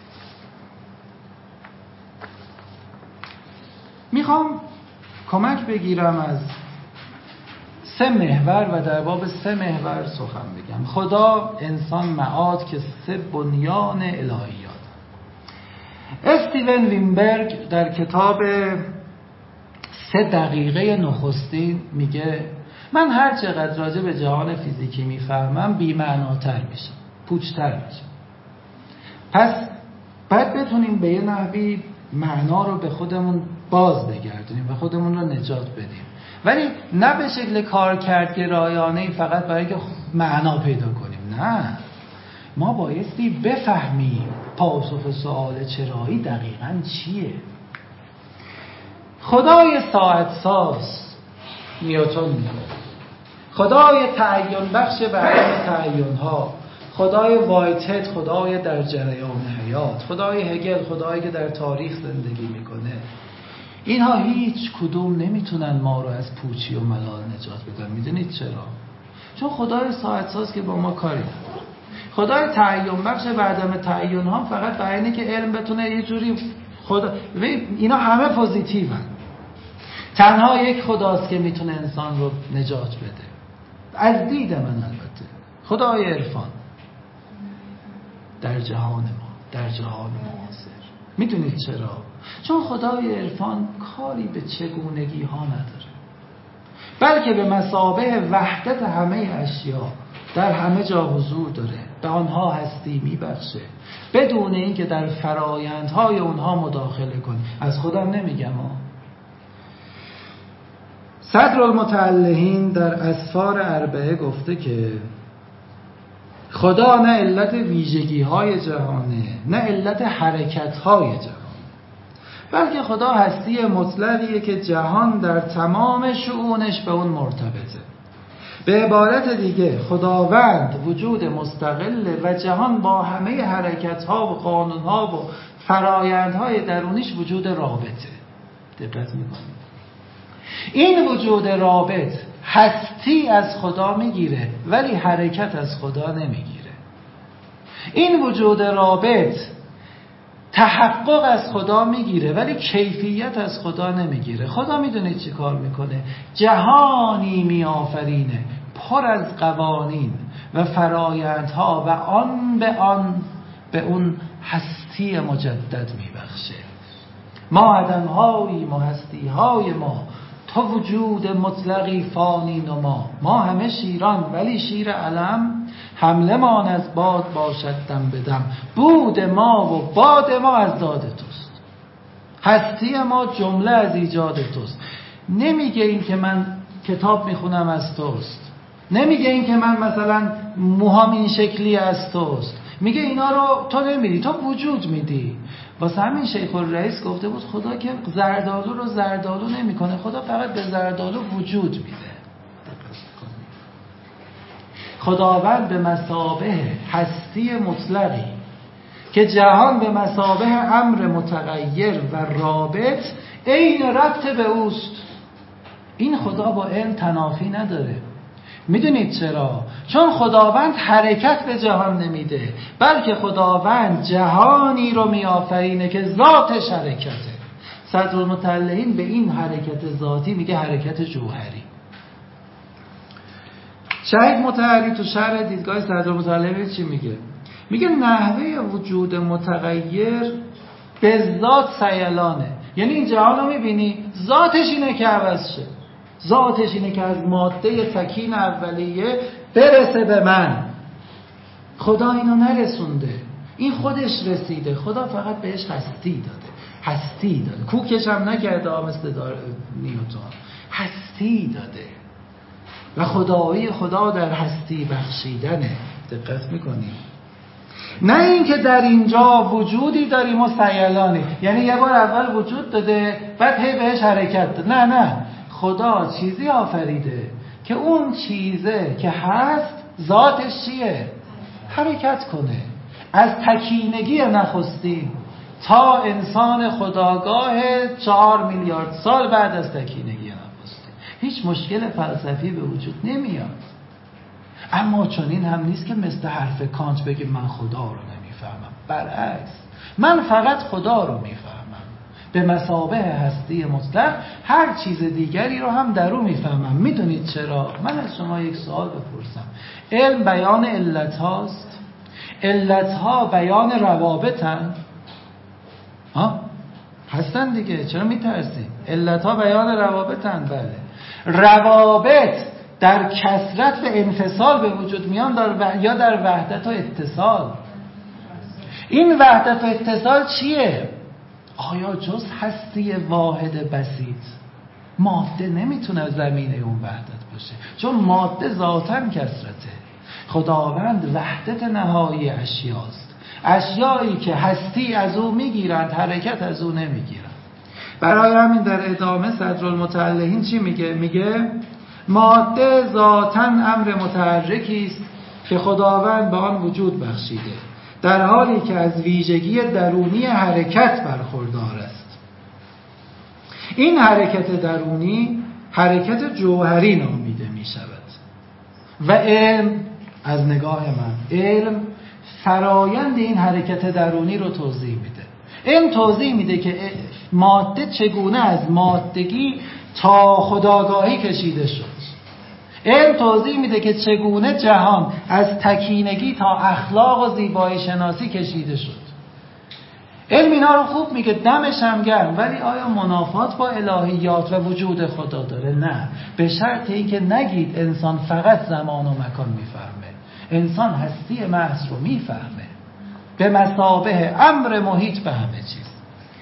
S2: میخوام کمک بگیرم از سه محور و در باب سه محور سخن بگم. خدا، انسان، معاد که سه بنیان الهیات. استیون وینبرگ در کتاب سه دقیقه نخستین میگه من هر چقدر راجع به جهان فیزیکی میفهمم بی‌معناتر میشم، پوچتر میشم. پس باید بتونیم به یه نحوی معنا رو به خودمون باز بگردونیم و خودمون رو نجات بدیم، ولی نه به شکل کارکردگرایانه‌ای فقط برای که معنا پیدا کنیم. نه، ما بایستی بفهمیم پاسخ سوال چرایی دقیقاً چیه. خدای ساعت ساز نیوتن میگه، خدای تعین بخش به عالم تعین‌ها، خدای وایتهد، خدای در جریان حیات، خدای هگل، خدایی که در تاریخ زندگی میکنه، اینها هیچ کدوم نمیتونن ما رو از پوچی و ملال نجات بدن. میدونید چرا؟ چون خدای ساعت ساز که با ما کاری نداره. خدای تعین بخش به عدم تعین ها فقط برای اینه که علم بتونه یه جوری خدا، اینا همه پوزیتیون. تنها یک خداست که میتونه انسان رو نجات بده از دید من. البته خدای عرفان در جهان ما، در جهان معاصر. میدونید چرا؟ چون خدای عرفان کاری به چگونگی ها نداره، بلکه به مثابه وحدت همه اشیا در همه جا حضور داره، به آنها هستی میبخشه بدون اینکه در فرایندهای اونها مداخله کنه. از خودم نمیگم ها. صدرالمتعلهین در اسفار اربعه گفته که خدا نه علت ویژگی های جهانه، نه علت حرکت های جهان، بلکه خدا هستی مطلقیه که جهان در تمام شؤونش به اون مرتبطه. به عبارت دیگه خداوند وجود مستقله و جهان با همه حرکت ها و قانون ها و فرایند های درونیش وجود رابطه. دقت میکنید؟ این وجود رابط هستی از خدا میگیره ولی حرکت از خدا نمیگیره. این وجود رابط تحقق از خدا میگیره ولی کیفیت از خدا نمیگیره. خدا میدونید چی کار میکنه؟ جهانی میآفرینه پر از قوانین و فرایندها و آن به آن به اون هستی مجدد میبخشه. ما آدم‌هایی ما هستی‌های ما تو وجود مطلقی فانی نما. ما همه شیران ولی شیر علم، حمله مان از باد باشد دم بدم. بود ما و باد ما از داد توست، هستی ما جمله از ایجاد توست. نمیگه این که من کتاب میخونم از توست، نمیگه این که من مثلا موهام این شکلی از توست، میگه اینا رو تو نمیدی، تو وجود میدی. واسه همین شیخ الرئیس گفته بود خدا که زردالو رو زردالو نمیکنه، خدا فقط به زردالو وجود میده. خداوند به مثابه هستی مطلقی که جهان به مثابه امر متغیر و رابط عین ربط به اوست. این خدا با علم تنافی نداره. میدونید چرا؟ چون خداوند حرکت به جهان نمیده، بلکه خداوند جهانی رو میآفرینه که ذاتش حرکته. صدرالمطلعین به این حرکت ذاتی میگه حرکت جوهری. شهید مطهری تو شرح دیدگاه صدرالمطلعین چی میگه؟ میگه نحوه وجود متغیر به ذات سیلانه. یعنی این جهان رو میبینی ذاتش اینه که عوض شه، ذاتش اینه که از ماده تکین اولیه برسه به من. خدا اینو نرسونده، این خودش رسیده. خدا فقط بهش هستی داده، هستی داده، کوکش هم نکرده مثل نیوتن، هستی داده. و خدایی خدا در هستی بخشیدنه. دقت میکنیم؟ نه اینکه در اینجا وجودی داریم و سیلانی، یعنی یه بار اول وجود داده بعد هی بهش حرکت داده. نه نه، خدا چیزی آفریده که اون چیزه که هست ذاتش چیه؟ حرکت کنه. از تکینگی نخستین تا انسان خودآگاه چهار میلیارد سال بعد از تکینگی نخستین هیچ مشکل فلسفی به وجود نمیاد. اما چون این هم نیست که مثل حرف کانت بگه من خدا رو نمیفهمم. برعکس، من فقط خدا رو میفهمم. به مثابه هستی مطلق هر چیز دیگری رو هم در او میفهمم. میدونید چرا؟ من از شما یک سوال بپرسم. علم بیان علت هاست، علت ها بیان روابطن. ها؟ هستن دیگه، چرا میترسیم؟ علت ها بیان روابطن. بله، روابط در کثرت و انفصال به وجود میان در و... یا در وحدت و اتصال. این وحدت و اتصال چیه؟ آیا جز هستی واحد بسیط؟ ماده نمیتونه زمینه اون وحدت باشه، چون ماده ذاتاً کثرته. خداوند وحدت نهایی اشیاست، اشیایی که هستی از او میگیرند، حرکت از او نمیگیرند. برای همین در ادامه صدرالمطلعین چی میگه؟ میگه ماده ذاتاً امر متحرکی است که خداوند به آن وجود بخشیده، در حالی که از ویژگی درونی حرکت برخوردار است. این حرکت درونی حرکت جوهری نامیده می شود. و علم، از نگاه من، علم فرایند این حرکت درونی رو توضیح میده. علم توضیح میده که ماده چگونه از مادگی تا خودآگاهی کشیده شد. علم توضیح میده که چگونه جهان از تکینگی تا اخلاق و زیبایی شناسی کشیده شد. علم اینا رو خوب میگه، دمش هم گرم، ولی آیا منافات با الهیات و وجود خدا داره؟ نه، به شرط اینکه نگید انسان فقط زمان و مکان میفهمه. انسان هستی محض رو میفهمه، به مثابه امر محیط به همه چیز.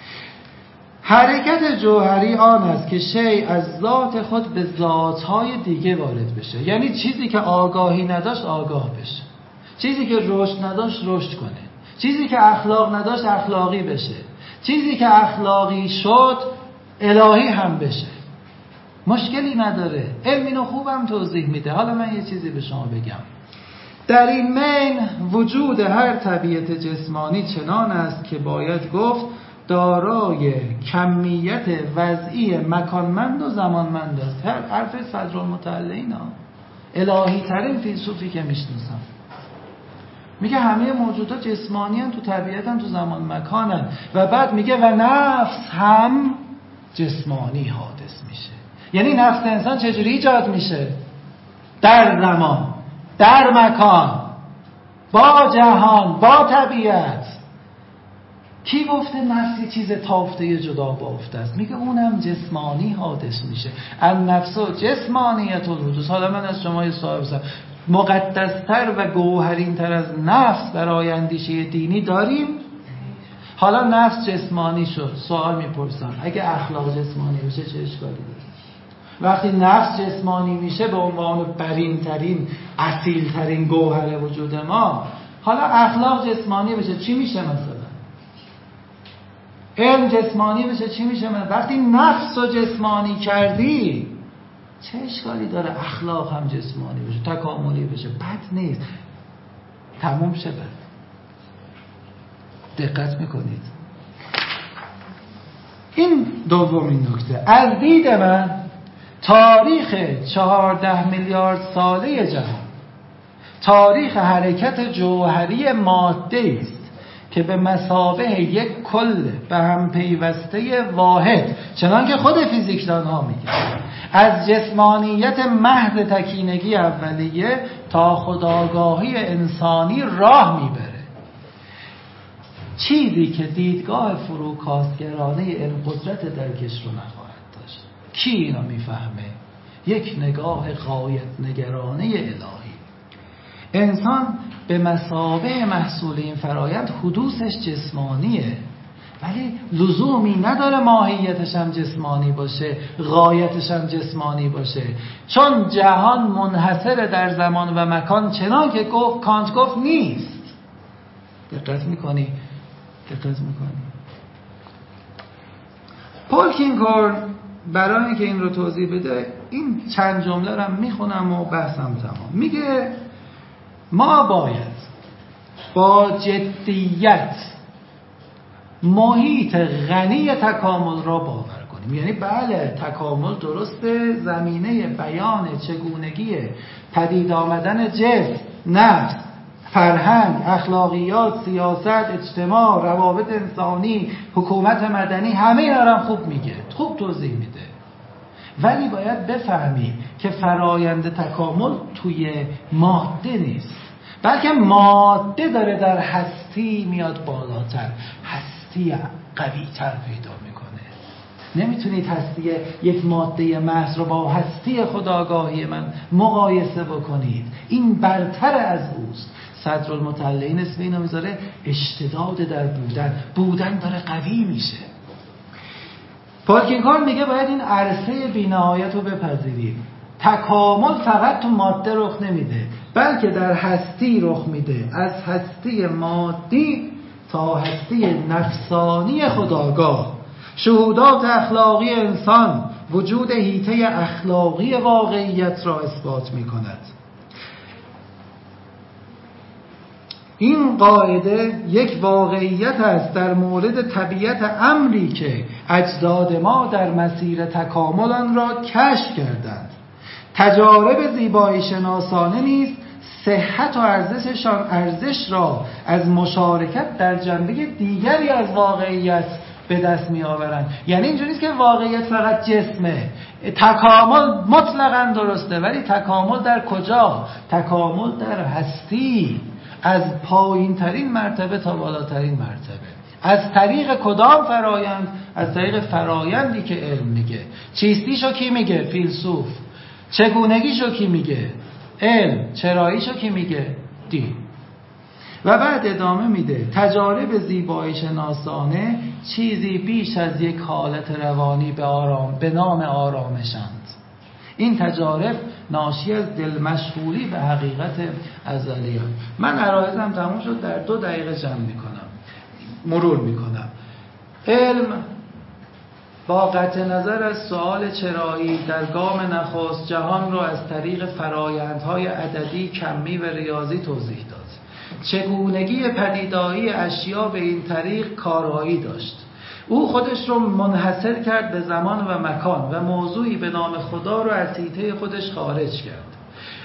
S2: حرکت جوهری آن است که شیء از ذات خود به ذاتهای دیگه وارد بشه. یعنی چیزی که آگاهی نداشت آگاه بشه، چیزی که رشد نداشت رشد کنه، چیزی که اخلاق نداشت اخلاقی بشه، چیزی که اخلاقی شد الهی هم بشه. مشکلی نداره. علم اینو خوبم توضیح میده. حالا من یه چیزی به شما بگم. در این مین وجود هر طبیعت جسمانی چنان است که باید گفت دارای کمیت وضعی مکانمند و زمانمند است. هر حرف صدرالمطلعین ها، الهی ترین فیلسوفی که میشناسم، میگه همه موجودات جسمانی هن، تو طبیعت هن، تو زمان مکان هن. و بعد میگه و نفس هم جسمانی حادث میشه. یعنی نفس انسان چجوری ایجاد میشه؟ در زمان، در مکان، با جهان، با طبیعت. کی گفته نفس یه چیز تافته جدا بافته است؟ میگه اونم جسمانی حادث میشه. النفس جسمانیت الحدوث. حالا من از شما یه سوال بپرسم، مقدستر و گوهرین تر از نفس برای اندیشه دینی داریم؟ حالا نفس جسمانی شد، سوال میپرسم اگه اخلاق جسمانی بشه چه اشکالی داره؟ وقتی نفس جسمانی میشه به عنوان برین ترین اصیل ترین گوهر وجود ما، حالا اخلاق جسمانی بشه چی میشه؟ مثلا علم جسمانی بشه چی میشه؟ من وقتی نفس رو جسمانی کردی چه اشکالی داره اخلاق هم جسمانی بشه، تکاملی بشه؟ بد نیست، تموم شه. بد دقت میکنید؟ این دومین نکته. از دید من تاریخ چهارده میلیارد ساله جهان تاریخ حرکت جوهری ماده است که به مثابه یک کل به هم پیوسته واحد، چنان که خود فیزیکدان ها میگن، از جسمانیت محض تکینگی اولیه تا خودآگاهی انسانی راه میبره. چیزی که دیدگاه فروکاستگرانه علم قدرت درکش رو نخواهد داشت. کی اینو میفهمه؟ یک نگاه غایت نگرانه الهی. انسان به مثابه محصول این فرایند حدوثش جسمانیه، ولی لزومی نداره ماهیتش هم جسمانی باشه، غایتش هم جسمانی باشه، چون جهان منحصر در زمان و مکان چنان که گفت کانت گفت نیست. دقت میکنی؟ دقت میکنی؟ پول کینکورن برای اینکه این رو توضیح بده این چند جمله رو میخونم و بحثم تمام. میگه ما باید با جدیت محیط غنی تکامل را باور کنیم. یعنی بله تکامل درسته، زمینه بیان چگونگی پدید آمدن جسم، نفس، فرهنگ، اخلاقیات، سیاست، اجتماع، روابط انسانی، حکومت مدنی، همه اینا رو خوب میگه، خوب توضیح میده. ولی باید بفهمی که فرایند تکامل توی ماده نیست، بلکه ماده داره در هستی میاد بالاتر، هستی قوی تر پیدا میکنه. نمیتونید هستی یک ماده محض رو با هستی خودآگاهی من مقایسه بکنید، این برتر از اوست. صدرالمطلعین اسم اینو میذاره اشتداد در بودن، بودن داره قوی میشه. پول کینکورن میگه باید این عرصه بی‌نهایت رو بپذیریم. تکامل فقط تو ماده رخ نمیده، بلکه در هستی رخ میده، از هستی مادی تا هستی نفسانی خودآگاه. شهودات اخلاقی انسان وجود حیطه اخلاقی واقعیت را اثبات میکند. این قاعده یک واقعیت است در مورد طبیعت امری که اجداد ما در مسیر تکامل آن را کشف کردند. تجارب زیبایی شناسانه نیز صحت و ارزششان ارزش را از مشارکت در جنبه دیگری از واقعیت به دست می آورند. یعنی اینجوری نیست که واقعیت فقط جسمه. تکامل مطلقاً درسته، ولی تکامل در کجا؟ تکامل در هستی، از پایین ترین مرتبه تا بالاترین مرتبه. از طریق کدام فرایند؟ از طریق فرایندی که علم میگه. چیستیشو کی میگه؟ فیلسوف. چگونگیشو کی میگه؟ علم. چراییشو کی میگه؟ دین. و بعد ادامه میده تجارب زیبایی شناسانه چیزی بیش از یک حالت روانی به آرام به نام آرامشند. این تجارب ناشی از دل مشغولی به حقیقت ازلیه. من عرایزم تموم شد، در دو دقیقه جمع میکنم، مرور میکنم. علم با قطع نظر از سؤال چرایی در گام نخست جهان را از طریق فرایندهای عددی، کمی و ریاضی توضیح داد. چگونگی پدیدایی اشیا به این طریق کارایی داشت. او خودش رو منحصر کرد به زمان و مکان و موضوعی به نام خدا رو از حیطه خودش خارج کرد.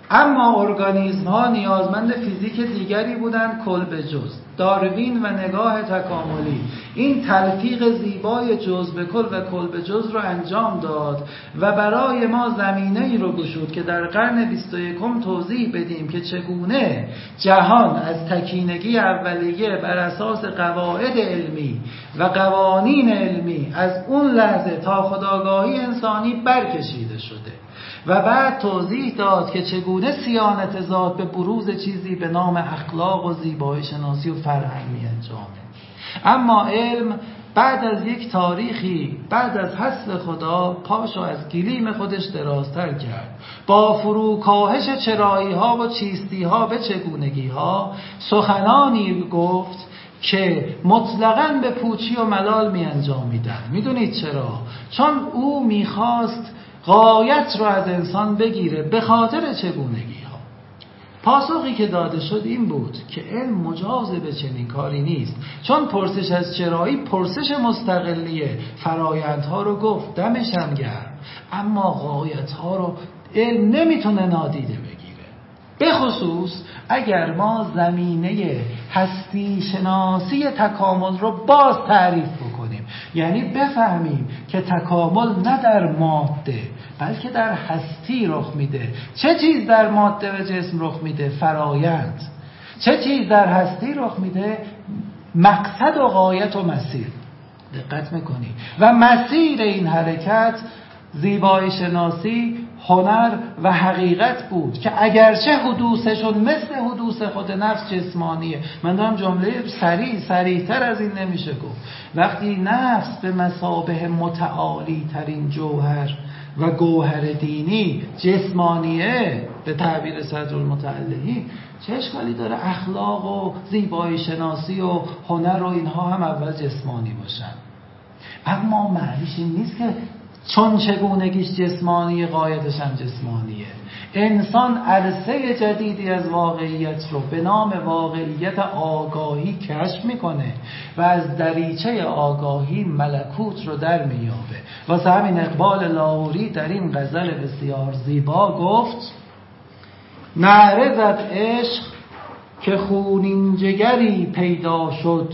S2: اما ارگانیسم ها نیازمند فیزیک دیگری بودند کل به جز. داروین و نگاه تکاملی این تلفیق زیبای جز به کل و کل به جز رو انجام داد و برای ما زمینه ای رو گشود که در قرن بیست و یکم توضیح بدیم که چگونه جهان از تکینگی اولیه بر اساس قواعد علمی و قوانین علمی از اون لحظه تا خودآگاهی انسانی برکشیده شده و بعد توضیح داد که چگونه صیانت ذات به بروز چیزی به نام اخلاق و زیبایی شناسی و فرهنگ می انجامه. اما علم بعد از یک تاریخی، بعد از حذف خدا، پاشو از گلیم خودش درازتر کرد. با فروکاهش چرایی ها و چیستی ها به چگونگی ها سخنانی گفت که مطلقاً به پوچی و ملال می انجامیدن. می دونید چرا؟ چون او می خواست غایت رو از انسان بگیره به خاطر چگونگی ها. پاسخی که داده شد این بود که علم مجاز به چنین کاری نیست، چون پرسش از چرایی پرسش مستقلیه، فرایندها رو گفت، دمش هم گرم، اما غایت ها رو علم نمیتونه نادیده بگیره. به خصوص اگر ما زمینه هستی شناسی تکامل رو باز تعریف بکنیم، یعنی بفهمیم که تکامل نه در ماده بلکه در هستی رخ میده. چه چیز در ماده و جسم رخ میده؟ فرایند. چه چیز در هستی رخ میده؟ مقصد و غایت و مسیر. دقت میکنی؟ و مسیر این حرکت زیبایی شناسی، هنر و حقیقت بود که اگرچه حدوثشون مثل حدوث خود نفس جسمانیه. من دارم جمله سریع سریعتر از این نمیشه گفت. وقتی نفس به مثابه متعالی ترین جوهر و گوهر دینی جسمانیه به تعبیر صدرالمتعلقین، چه اشکالی داره اخلاق و زیبایی شناسی و هنر و اینها هم اول جسمانی باشن؟ اما معنیش این نیست که چون چگونگیش جسمانی غایتش هم جسمانیه. انسان عرصه جدیدی از واقعیت رو به نام واقعیت آگاهی کشف میکنه و از دریچه آگاهی ملکوت رو در میابه. واسه همین اقبال لاهوری در این غزل بسیار زیبا گفت: نعره زد عشق که خونین جگری پیدا شد،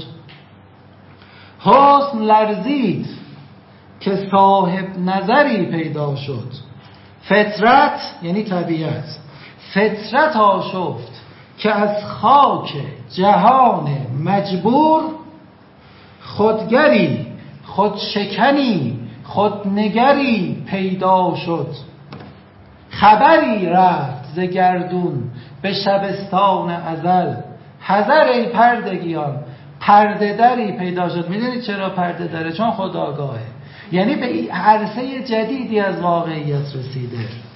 S2: حسن لرزید که صاحب نظری پیدا شد. فطرت یعنی طبیعت، فطرت آشفت که از خاک جهان مجبور، خودگری خودشکنی خودنگری پیدا شد. خبری رفت ز گردون به شبستان ازل، حذر ای پردگیان پرده دری پیدا شد. میدونید چرا پرده داره؟ چون خودآگاهه، یعنی به عرصه جدیدی از واقعیت رسیده.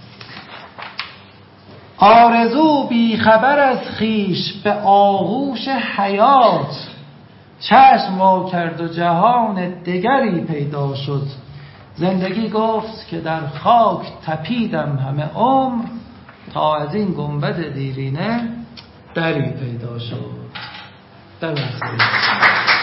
S2: آرزو بی خبر از خیش به آغوش حیات، چشم وا کرد و جهان دگری پیدا شد. زندگی گفت که در خاک تپیدم همه عمر، تا از این گنبد دیرینه دری پیدا شد. در